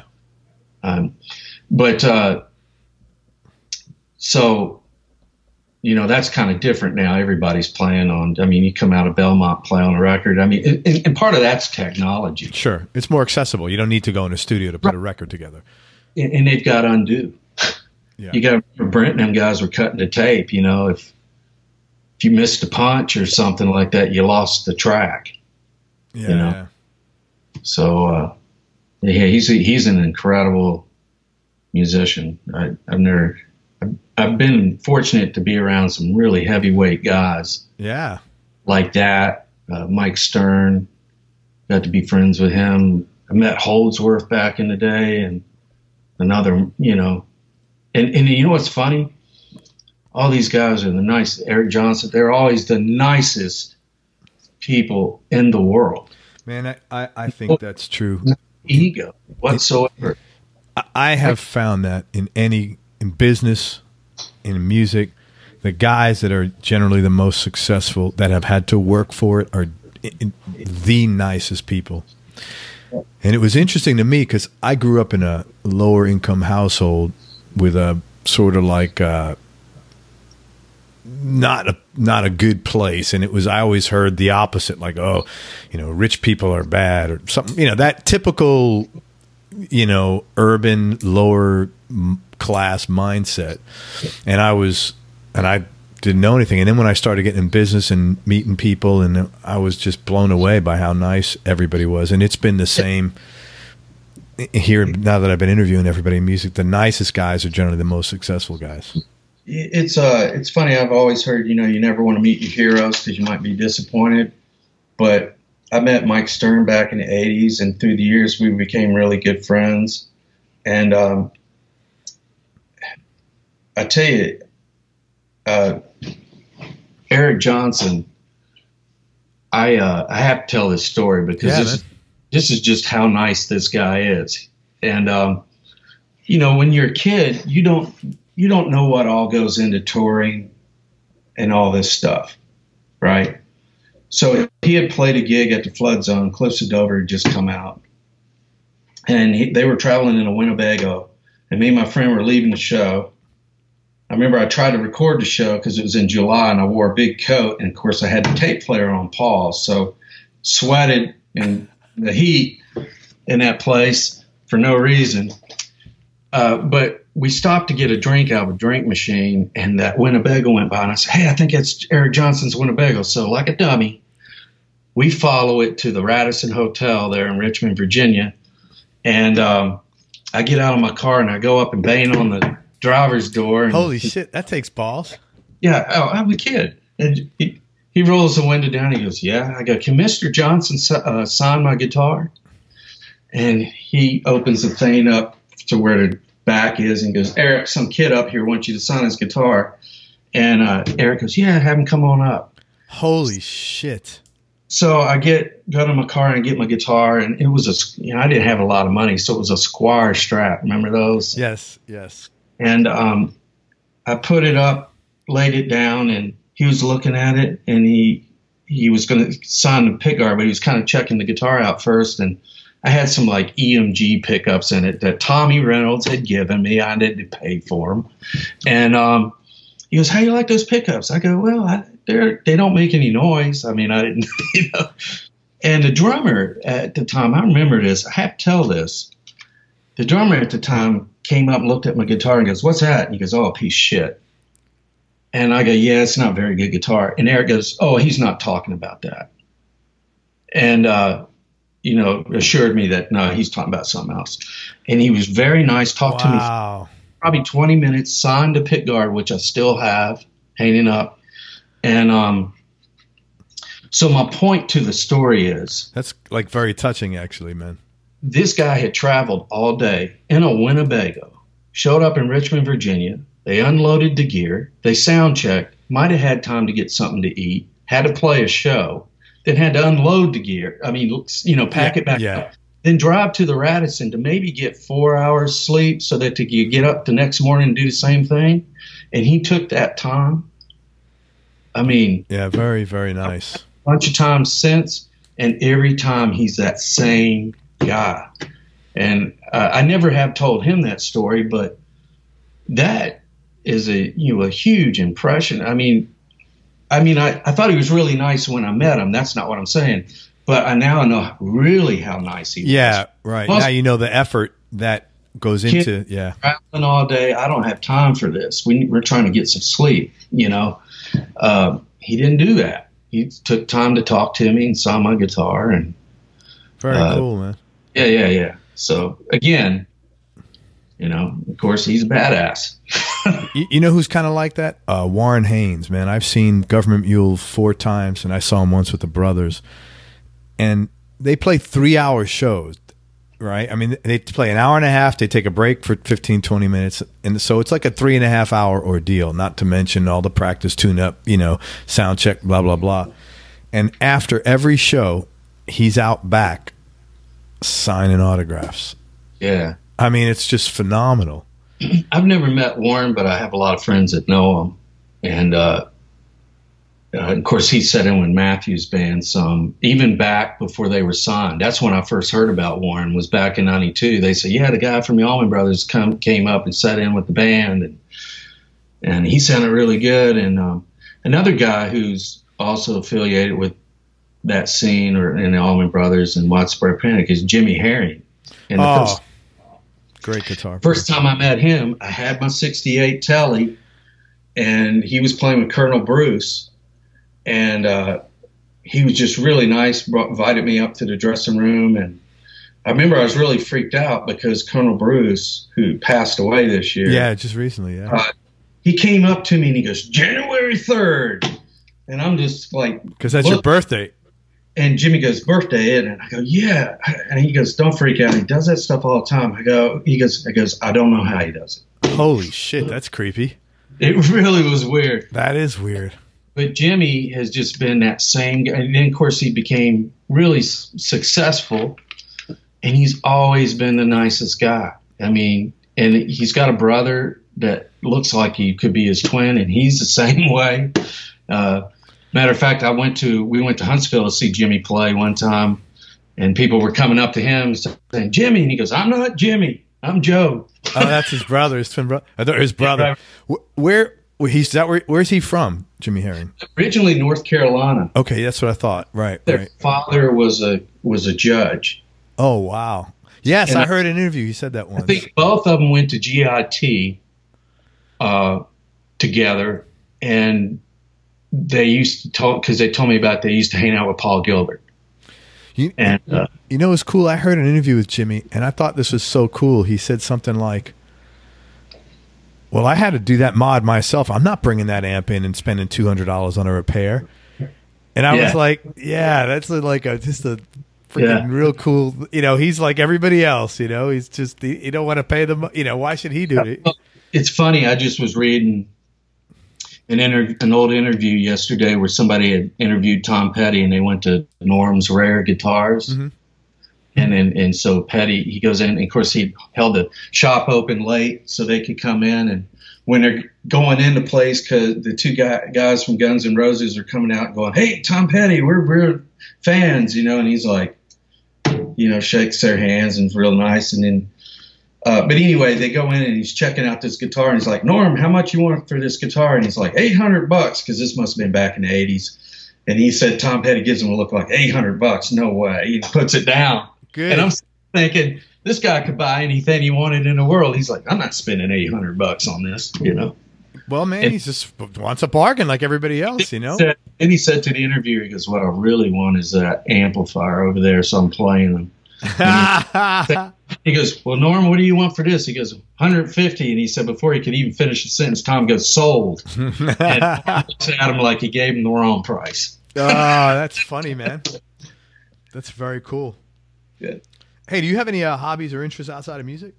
So, you know, that's kind of different now. Everybody's playing on, I mean, you come out of Belmont, play on a record. I mean, and part of that's technology. Sure. It's more accessible. You don't need to go in a studio to put a record together. And they've got undo. Yeah. You got Brent and them guys were cutting the tape, you know, if you missed a punch or something like that, you lost the track. Yeah. You know? So, yeah, he's an incredible musician. I've been fortunate to be around some really heavyweight guys. Yeah. Like that. Mike Stern, got to be friends with him. I met Holdsworth back in the day and another, you know, and you know what's funny? All these guys are the nice. Eric Johnson, they're always the nicest people in the world. Man, I think that's true. Ego whatsoever. I have found that in business, in music, the guys that are generally the most successful that have had to work for it are the nicest people. And it was interesting to me because I grew up in a lower income household with a sort of like not a good place, and I always heard the opposite, like, oh, you know, rich people are bad or something, you know, that typical, you know, urban lower class mindset. And I didn't know anything. And then when I started getting in business and meeting people, and I was just blown away by how nice everybody was. And it's been the same here now that I've been interviewing everybody in music. The nicest guys are generally the most successful guys. It's funny. I've always heard, you know, you never want to meet your heroes because you might be disappointed. But I met Mike Stern back in the 80s, and through the years we became really good friends. And I tell you, Eric Johnson, I have to tell this story because this is just how nice this guy is. And you know, when you're a kid, you don't know what all goes into touring and all this stuff, right? So he had played a gig at the Flood Zone. Cliffs of Dover had just come out. And they were traveling in a Winnebago. And me and my friend were leaving the show. I remember I tried to record the show because it was in July and I wore a big coat. And, of course, I had the tape player on pause. So sweated in the heat in that place for no reason. But we stopped to get a drink out of a drink machine, and that Winnebago went by. And I said, hey, I think that's Eric Johnson's Winnebago. So like a dummy, we follow it to the Radisson Hotel there in Richmond, Virginia. And I get out of my car, and I go up and bang on the driver's door. And, holy shit, that takes balls. Yeah, I'm a kid. And he rolls the window down. He goes, yeah. I go, can Mr. Johnson sign my guitar? And he opens the thing up to where the back is and goes, Eric, some kid up here wants you to sign his guitar. And Eric goes, yeah, have him come on up. Holy shit. So I go to my car and get my guitar, and it was I didn't have a lot of money, so it was a Squire Strat. Remember those? Yes. And I put it up, laid it down, and he was looking at it, and he was going to sign the pickguard, but he was kind of checking the guitar out first, and I had some like EMG pickups in it that Tommy Reynolds had given me. I didn't pay for them. And he goes, how do you like those pickups? I go, well, they don't make any noise. I mean, I didn't, you know. And the drummer at the time, I remember this. I have to tell this. The drummer at the time came up and looked at my guitar and goes, what's that? And he goes, oh, a piece of shit. And I go, yeah, it's not a very good guitar. And Eric goes, oh, he's not talking about that. And, assured me that, no, he's talking about something else. And he was very nice, talked to me for probably 20 minutes, signed a pickguard, which I still have hanging up. And so my point to the story is... That's like very touching, actually, man. This guy had traveled all day in a Winnebago, showed up in Richmond, Virginia. They unloaded the gear. They sound checked, might have had time to get something to eat, had to play a show, then had to unload the gear. I mean, pack it back up. Then drive to the Radisson to maybe get 4 hours sleep so that you get up the next morning and do the same thing. And he took that time. I mean. Yeah, very, very nice. A bunch of times since, and every time he's that same guy. And I never have told him that story, but that is a huge impression. I mean, I thought he was really nice when I met him. That's not what I'm saying. But I now know really how nice he was. Yeah, right. Plus, now you know the effort that goes into, traveling all day. I don't have time for this. We're trying to get some sleep, He didn't do that. He took time to talk to me and saw my guitar. And very cool, man. Yeah. So, again, of course, he's a badass. You know who's kind of like that? Warren Haynes, man. I've seen Government Mule 4 times, and I saw him once with the brothers. And they play 3-hour shows, right? I mean, they play an hour and a half. They take a break for 15, 20 minutes. And so it's like a 3.5-hour ordeal, not to mention all the practice, tune-up, sound check, blah, blah, blah. And after every show, he's out back signing autographs. Yeah. I mean, it's just phenomenal. I've never met Warren, but I have a lot of friends that know him. And, of course, he sat in with Matthew's band some, even back before they were signed. That's when I first heard about Warren, was back in 92. They said, yeah, the guy from the Allman Brothers came up and sat in with the band. And he sounded really good. And another guy who's also affiliated with that scene or in the Allman Brothers and Widespread Panic is Jimmy Herring. And great guitar. First time I met him, I had my 68 Telly, and he was playing with Colonel Bruce. And he was just really nice, invited me up to the dressing room. And I remember I was really freaked out because Colonel Bruce, who passed away this year. Yeah, just recently, he came up to me and he goes, January 3rd. And I'm just like. Because that's your birthday. And Jimmy goes, birthday, and I go, yeah. And he goes, don't freak out. He does that stuff all the time. He goes, I don't know how he does it. Holy shit, that's creepy. It really was weird. That is weird. But Jimmy has just been that same guy. And then, of course, he became really successful, and he's always been the nicest guy. I mean, and he's got a brother that looks like he could be his twin, and he's the same way. But Matter of fact, we went to Huntsville to see Jimmy play one time, and people were coming up to him saying, "Jimmy," and he goes, "I'm not Jimmy, I'm Joe." Oh, that's his brother, his twin brother. I thought his brother. Where's he from, Jimmy Herring? Originally North Carolina. Okay, that's what I thought. Right. Their father was a judge. Oh, wow. Yes, I heard an interview. He said that once. I think both of them went to GIT together, and they used to talk, because they told me about they used to hang out with Paul Gilbert. You know, it's cool. I heard an interview with Jimmy, and I thought this was so cool. He said something like, "Well, I had to do that mod myself. I'm not bringing that amp in and spending $200 on a repair." And I was like, "Yeah, that's like just a freaking real cool." You know, he's like everybody else. You know, he's just you don't want to pay them. You know, why should he do it? It's funny. I just was reading an old interview yesterday where somebody had interviewed Tom Petty, and they went to Norm's Rare Guitars. Mm-hmm. And so Petty, he goes in, and of course he held the shop open late so they could come in. And when they're going into place, because the two guys from Guns N' Roses are coming out and going, "Hey, Tom Petty, we're fans," you know, and he's like, you know, shakes their hands and is real nice. And then, but anyway, they go in and he's checking out this guitar, and he's like, "Norm, how much you want for this guitar?" And he's like, $800, because this must have been back in the 80s. And he said Tom Petty gives him a look like, $800, no way. He puts it down. Good. And I'm thinking, this guy could buy anything he wanted in the world. He's like, "I'm not spending $800 on this," you know. Well, man, he just wants a bargain like everybody else, you know. And he said to the interviewer, he goes, "What I really want is that amplifier over there, so I'm playing them." He goes, "Well, Norm, what do you want for this?" He goes, $150. And he said, before he could even finish the sentence, Tom goes, "Sold." And looks at him like he gave him the wrong price. Oh, that's funny, man. That's very cool. Good. Hey, do you have any hobbies or interests outside of music?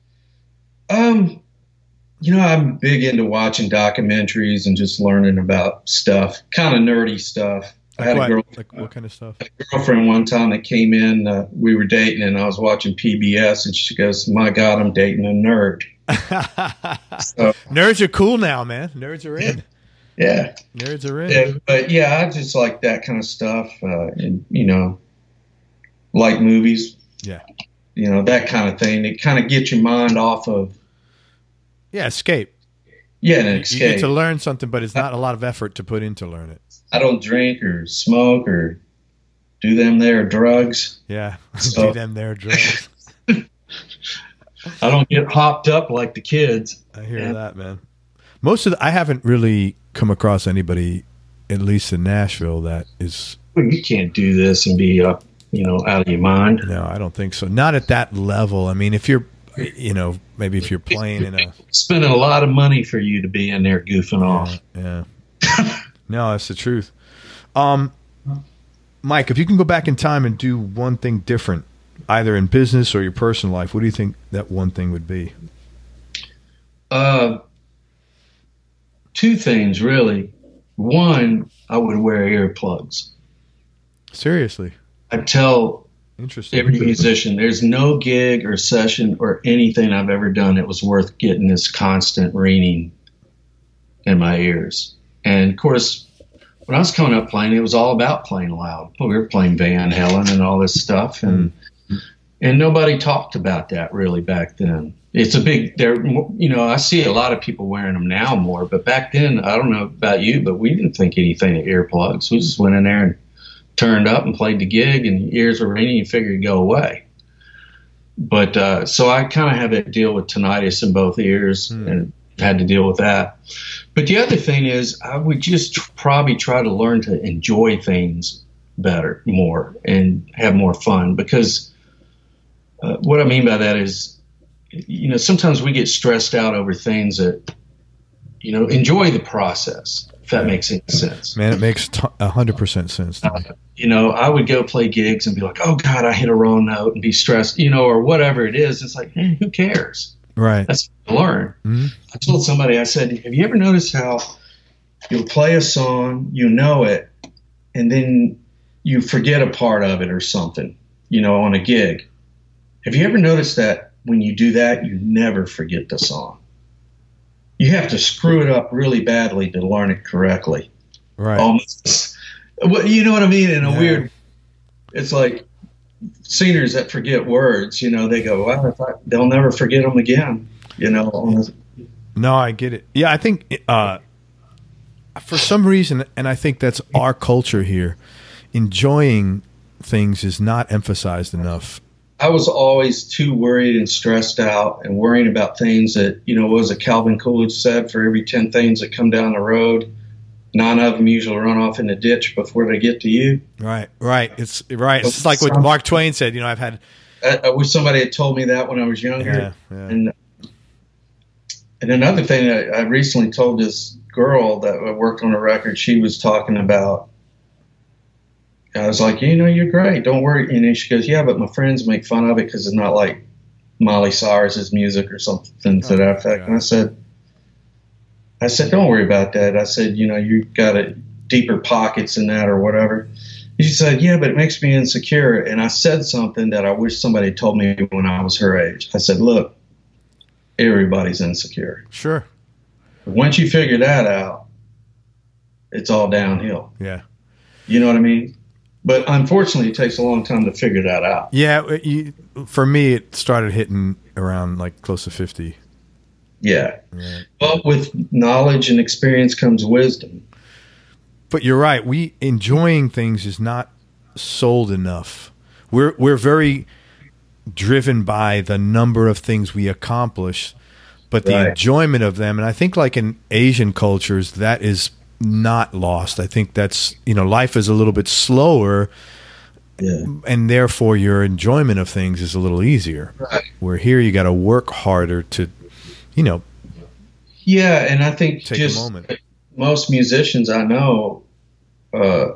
You know, I'm big into watching documentaries and just learning about stuff, kind of nerdy stuff. Like I had what kind of stuff? I had a girlfriend one time that came in, we were dating, and I was watching PBS, and she goes, "My God, I'm dating a nerd." So, nerds are cool now, man. Nerds are in. Yeah. Nerds are in. Yeah, but yeah, I just like that kind of stuff, and, you know, like movies. Yeah. You know, that kind of thing. It kind of gets your mind off of. Yeah, escape. Yeah, an escape. You get to learn something, but it's not a lot of effort to put in to learn it. I don't drink or smoke or do them there drugs. Yeah, so, do them there drugs. I don't get hopped up like the kids. I hear that, man. I haven't really come across anybody, at least in Nashville, that is. Well, you can't do this and be up, you know, out of your mind. No, I don't think so. Not at that level. I mean, if you're, you know, maybe if you're playing in a. Spending a lot of money for you to be in there goofing off. Yeah. No, that's the truth. Mike, if you can go back in time and do one thing different, either in business or your personal life, what do you think that one thing would be? Two things, really. One, I would wear earplugs. Seriously? I tell every musician, there's no gig or session or anything I've ever done that was worth getting this constant ringing in my ears. And, of course, when I was coming up playing, it was all about playing loud. We were playing Van Halen and all this stuff, and nobody talked about that really back then. It's a big, you know, I see a lot of people wearing them now more, but back then, I don't know about you, but we didn't think anything of earplugs. We just went in there and turned up and played the gig, and the ears were ringing, and figured it'd go away. But so I kind of had to deal with tinnitus in both ears and had to deal with that. But the other thing is I would just probably try to learn to enjoy things better, more, and have more fun, because what I mean by that is, you know, sometimes we get stressed out over things that, you know, enjoy the process, if that makes any sense. Man, it makes 100% sense to me. You know, I would go play gigs and be like, "Oh God, I hit a wrong note," and be stressed, you know, or whatever it is. It's like, hey, who cares? Right. That's what I learn. Mm-hmm. I told somebody, I said, have you ever noticed how you'll play a song, you know it, and then you forget a part of it or something, you know, on a gig? Have you ever noticed that when you do that, you never forget the song? You have to screw it up really badly to learn it correctly. Right. Almost Well, you know what I mean? In a weird, it's like singers that forget words, they go, well, they'll never forget them again, No, I get it. Yeah, I think for some reason, and I think that's our culture here, enjoying things is not emphasized enough. I was always too worried and stressed out and worrying about things that, what was it Calvin Coolidge said, for every 10 things that come down the road, 9 of them usually run off in the ditch before they get to you. Right. It's right. It's like what Mark Twain said. I've had. I wish somebody had told me that when I was younger. Yeah. And another thing, I recently told this girl that worked on a record. She was talking about. I was like, you're great. Don't worry. She goes, yeah, but my friends make fun of it because it's not like Miley Cyrus's music or something to that effect. And I said, don't worry about that. I said, you've got deeper pockets than that or whatever. She said, yeah, but it makes me insecure. And I said something that I wish somebody had told me when I was her age. I said, look, everybody's insecure. Sure. But once you figure that out, it's all downhill. Yeah. You know what I mean? But unfortunately, it takes a long time to figure that out. Yeah. For me, it started hitting around like close to 50. Yeah. But with knowledge and experience comes wisdom. But you're right. Enjoying things is not sold enough. We're very driven by the number of things we accomplish, but the enjoyment of them. And I think like in Asian cultures, that is not lost. I think that's, life is a little bit slower, and therefore your enjoyment of things is a little easier. Right. Where here you got to work harder to, Yeah, and I think take a moment. Most musicians I know, the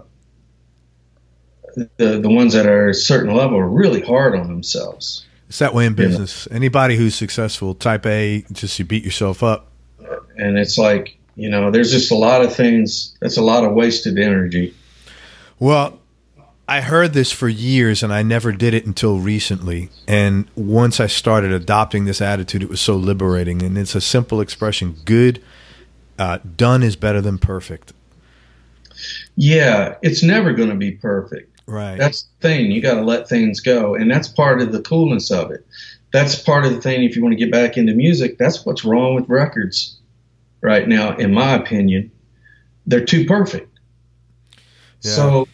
ones that are at a certain level are really hard on themselves. It's that way in business. Anybody who's successful, type A, just you beat yourself up. And it's like, there's just a lot of things. That's a lot of wasted energy. Well, I heard this for years, and I never did it until recently. And once I started adopting this attitude, it was so liberating. And it's a simple expression: good done is better than perfect. Yeah, it's never going to be perfect. Right. That's the thing. You got to let things go, and that's part of the coolness of it. That's part of the thing. If you want to get back into music, that's what's wrong with records right now, in my opinion. They're too perfect. Yeah. So,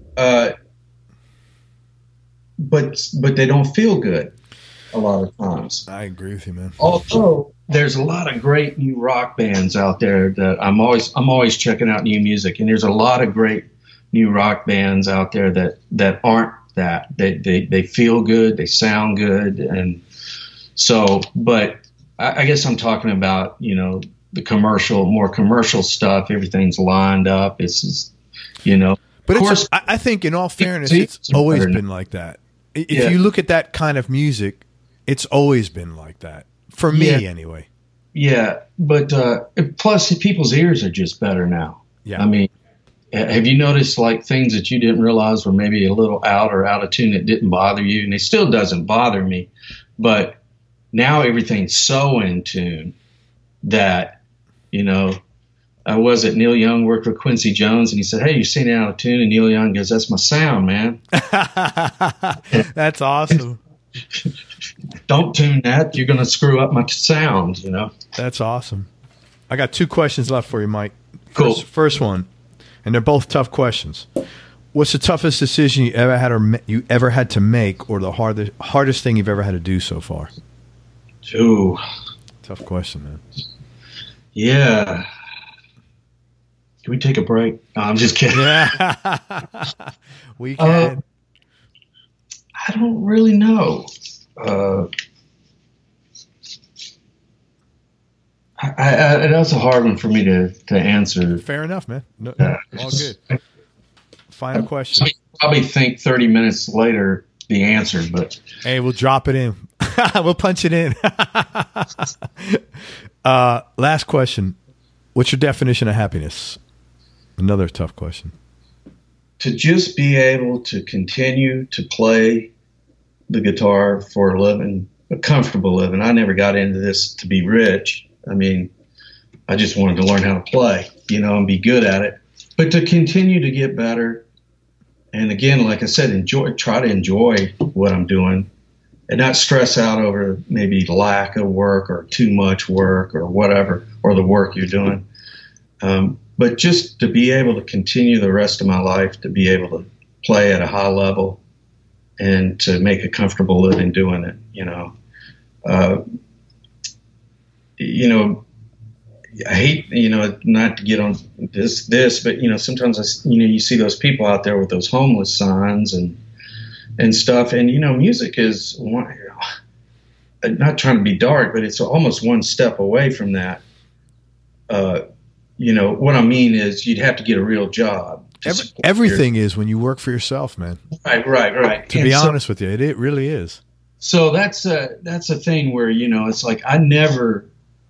but they don't feel good a lot of times. I agree with you, man. Although there's a lot of great new rock bands out there that I'm always checking out new music, and there's a lot of great new rock bands out there that aren't that. They feel good, they sound good, and so. But I guess I'm talking about the more commercial stuff. Everything's lined up. It's just, But of course, I think in all fairness, it's always been like that. If you look at that kind of music, it's always been like that. For me, anyway. Yeah, but plus people's ears are just better now. Yeah. I mean, have you noticed like things that you didn't realize were maybe a little out of tune that didn't bother you? And it still doesn't bother me, but now everything's so in tune that, Neil Young worked with Quincy Jones, and he said, "Hey, you sing out of tune?" And Neil Young goes, "That's my sound, man." That's awesome. Don't tune that. You're going to screw up my sound, That's awesome. I got 2 questions left for you, Mike. Cool. First one, and they're both tough questions. What's the toughest decision you ever had to make, or the hardest thing you've ever had to do so far? Ooh. Tough question, man. Yeah. Can we take a break? No, I'm just kidding. Yeah. We can. I don't really know. That's a hard one for me to answer. Fair enough, man. No, all good. Final question. Probably think 30 minutes later the answer, but hey, we'll drop it in. We'll punch it in. Last question. What's your definition of happiness? Another tough question. To just be able to continue to play the guitar for a living, a comfortable living. I never got into this to be rich. I mean, I just wanted to learn how to play, and be good at it. but to continue to get better. And again, like I said, try to enjoy what I'm doing and not stress out over maybe lack of work or too much work or whatever, or the work you're doing. But just to be able to continue the rest of my life, to be able to play at a high level and to make a comfortable living doing it, I hate, not to get on this, but, sometimes, you see those people out there with those homeless signs and stuff. And, music is one, not trying to be dark, but it's almost one step away from that. What I mean is you'd have to get a real job. Everything is when you work for yourself, man. Right. To be honest with you, it really is. So that's a thing where, it's like I never,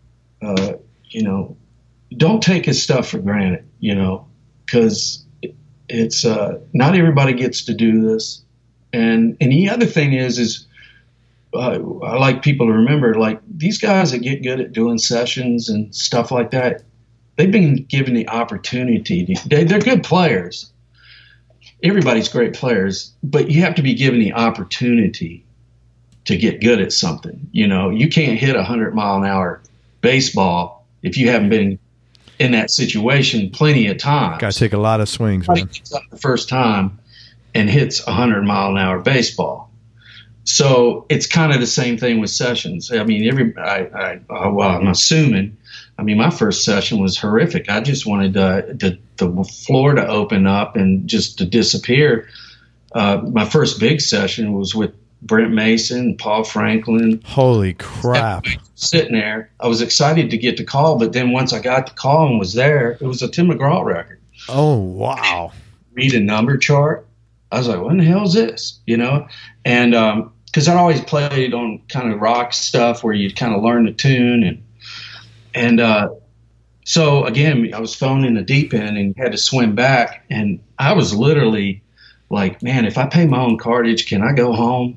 don't take his stuff for granted, because it's not everybody gets to do this. And the other thing is I like people to remember, like these guys that get good at doing sessions and stuff like that, they've been given the opportunity. They're good players. Everybody's great players, but you have to be given the opportunity to get good at something. You can't hit 100-mile-an-hour baseball if you haven't been in that situation plenty of times. Got to take a lot of swings, man. Gets up the first time and hits 100-mile-an-hour baseball. So it's kind of the same thing with sessions. I mean, I'm assuming. I mean, my first session was horrific. I just wanted the floor to open up and just to disappear. My first big session was with Brent Mason, Paul Franklin. Holy crap. Sitting there. I was excited to get the call, but then once I got the call and was there, it was a Tim McGraw record. Oh, wow. Read a number chart. I was like, what in the hell is this? And because I always played on kind of rock stuff where you kind of learn the tune. And so, again, I was thrown in the deep end and had to swim back. And I was literally like, man, if I pay my own cartage, can I go home?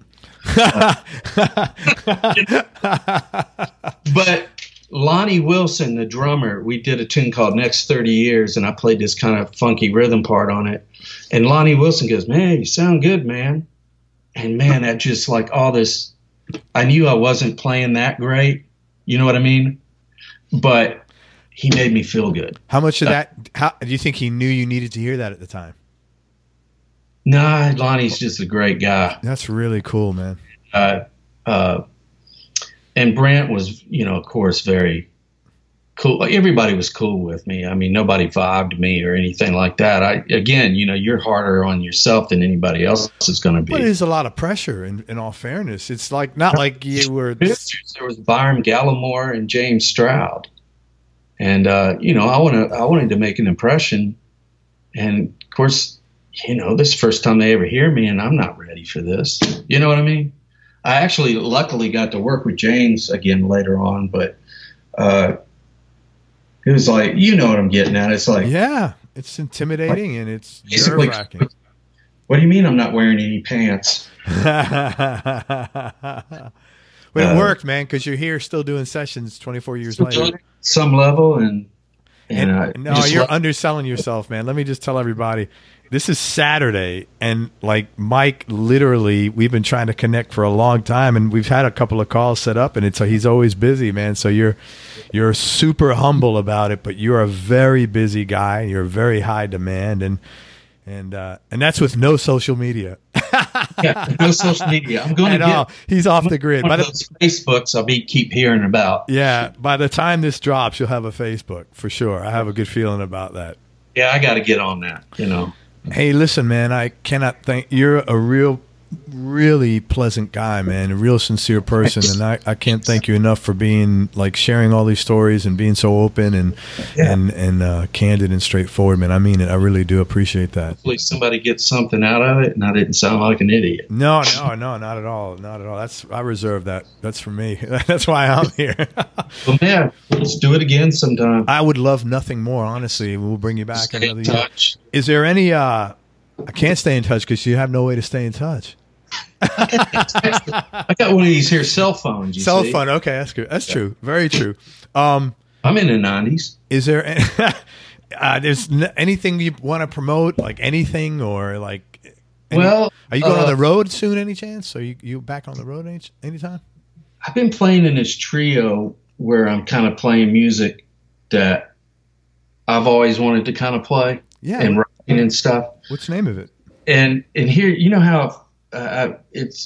But Lonnie Wilson, the drummer, we did a tune called Next 30 Years, and I played this kind of funky rhythm part on it. And Lonnie Wilson goes, man, you sound good, man. And, man, that just like all this – I knew I wasn't playing that great. You know what I mean? But he made me feel good. How much of that – how do you think he knew you needed to hear that at the time? Nah, Lonnie's just a great guy. That's really cool, man. And Brent was, of course, very cool. Everybody was cool with me. I mean, nobody vibed me or anything like that. Again, you're harder on yourself than anybody else is going to be. But there's a lot of pressure, in all fairness. It's like not like you were. There was Byron Gallimore and James Stroud, and I wanted to make an impression, and of course. This is the first time they ever hear me, and I'm not ready for this. You know what I mean? I actually luckily got to work with James again later on, but it was like, you know what I'm getting at. It's like, yeah, it's intimidating and it's nerve-wracking. What do you mean I'm not wearing any pants? But it worked, man, because you're here still doing sessions 24 years later. Some level, and no, you're underselling yourself, man. Let me just tell everybody. This is Saturday, and like Mike, literally, we've been trying to connect for a long time, and we've had a couple of calls set up, and he's always busy, man. So you're super humble about it, but you're a very busy guy. You're very high demand, and that's with no social media. Yeah, no social media. I'm going to get. He's off the grid. By those Facebooks I'll keep hearing about. Yeah, by the time this drops, you'll have a Facebook for sure. I have a good feeling about that. Yeah, I got to get on that. Hey, listen, man, I cannot thank – you're a really pleasant guy, man, a real sincere person, and I can't thank you enough for being – like sharing all these stories and being so open and candid and straightforward, man. I mean it. I really do appreciate that. Hopefully somebody gets something out of it and I didn't sound like an idiot. No, not at all. Not at all. I reserve that. That's for me. That's why I'm here. Well, man, let's do it again sometime. I would love nothing more, honestly. We'll bring you back Stay another in touch. year. Is there any I can't stay in touch because you have no way to stay in touch. I got one of these here cell phones. Cell phone. Okay, that's good. That's true. Very true. I'm in the 90s. Is there There's anything you want to promote, like anything, or like? Well, are you going on the road soon? Any chance? Are you back on the road anytime? I've been playing in this trio where I'm kind of playing music that I've always wanted to kind of play, and writing and stuff. What's the name of it? And here, you know how I've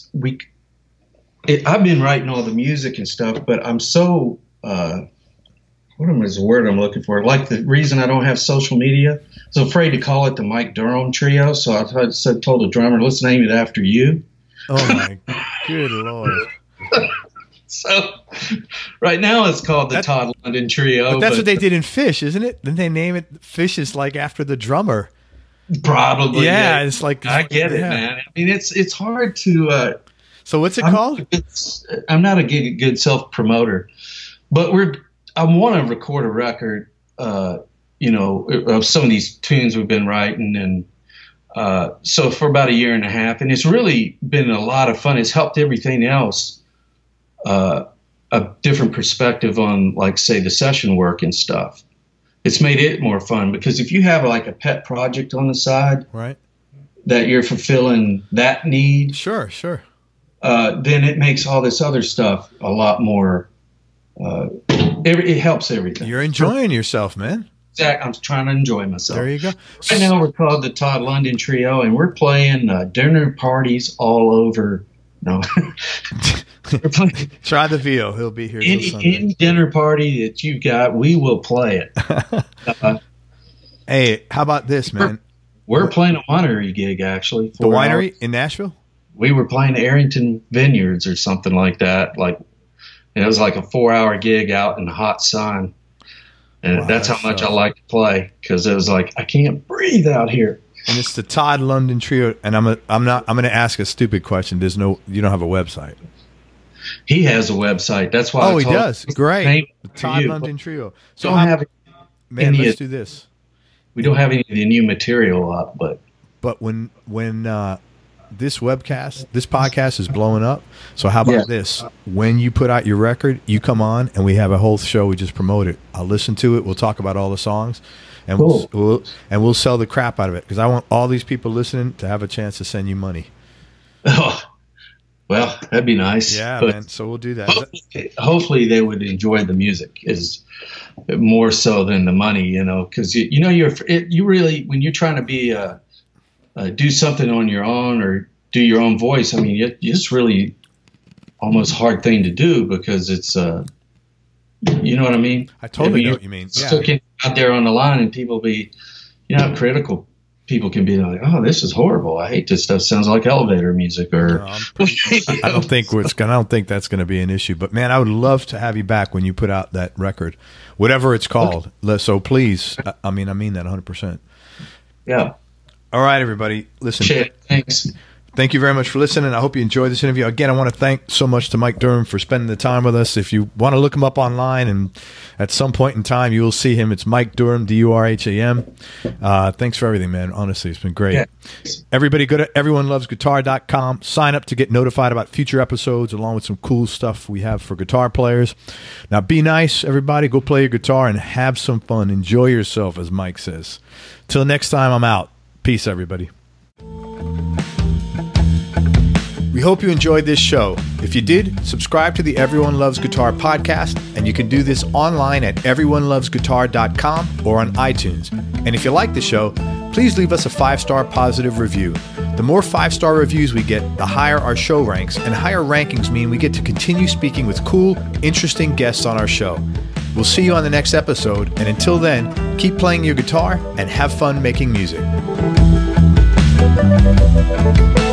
been writing all the music and stuff, but I'm so what is the word I'm looking for? Like the reason I don't have social media, I was afraid to call it the Mike Durham Trio, so I told the drummer, let's name it after you. Oh my good Lord. So right now it's called the Todd London Trio. But that's what they did in Fish, isn't it? Didn't they name it Fish is like after the drummer? Probably. Yeah, it's like I get it, man. I mean, it's hard to. So what's it called? I'm not a good self promoter, but I want to record a record, of some of these tunes we've been writing, and so for about a year and a half, and it's really been a lot of fun. It's helped everything else. A different perspective on, like, say, the session work and stuff. It's made it more fun because if you have like a pet project on the side, right, that you're fulfilling that need, sure, then it makes all this other stuff a lot more. It helps everything. You're enjoying yourself, man. Exactly. I'm trying to enjoy myself. There you go. Right now we're called the Todd London Trio, and we're playing dinner parties all over. No. Try the VO. He'll be here. Any dinner party that you got, we will play it. Hey, how about this, man? We're playing a winery gig, actually. The winery in Nashville? We were playing Arrington Vineyards or something like that. And it was like a 4-hour gig out in the hot sun. And that's how much I like to play, because it was like, I can't breathe out here. And it's the Todd London Trio. And I'm going to ask a stupid question. You don't have a website. He has a website. That's why. He does. Great. The Todd London Trio. So let's do this. We don't have any of the new material up, but when this podcast is blowing up. So how about this? When you put out your record, you come on and we have a whole show. We just promote it. I'll listen to it. We'll talk about all the songs, and cool. we'll sell the crap out of it, because I want all these people listening to have a chance to send you money. Oh, well, that'd be nice. Yeah, man. So we'll do that. Hopefully they would enjoy the music is more so than the money, because you really, when you're trying to be do something on your own or do your own voice, I mean, it's really almost hard thing to do, because it's you know what I mean? I totally know what you mean. Sticking out there on the line, and people be, critical. People can be like, "Oh, this is horrible. I hate this stuff. Sounds like elevator music." Or I don't think that's going to be an issue. But man, I would love to have you back when you put out that record, whatever it's called. Okay. So please, I mean that 100%. Yeah. All right, everybody. Listen. Thanks. Thank you very much for listening. I hope you enjoyed this interview. Again, I want to thank so much to Mike Durham for spending the time with us. If you want to look him up online, and at some point in time, you will see him. It's Mike Durham, Durham. Thanks for everything, man. Honestly, it's been great. Yeah. Everybody go to everyonelovesguitar.com. Sign up to get notified about future episodes, along with some cool stuff we have for guitar players. Now, be nice, everybody. Go play your guitar and have some fun. Enjoy yourself, as Mike says. Till next time, I'm out. Peace, everybody. We hope you enjoyed this show. If you did, subscribe to the Everyone Loves Guitar podcast, and you can do this online at everyonelovesguitar.com or on iTunes. And if you like the show, please leave us a 5-star positive review. The more 5-star reviews we get, the higher our show ranks, and higher rankings mean we get to continue speaking with cool, interesting guests on our show. We'll see you on the next episode, and until then, keep playing your guitar and have fun making music.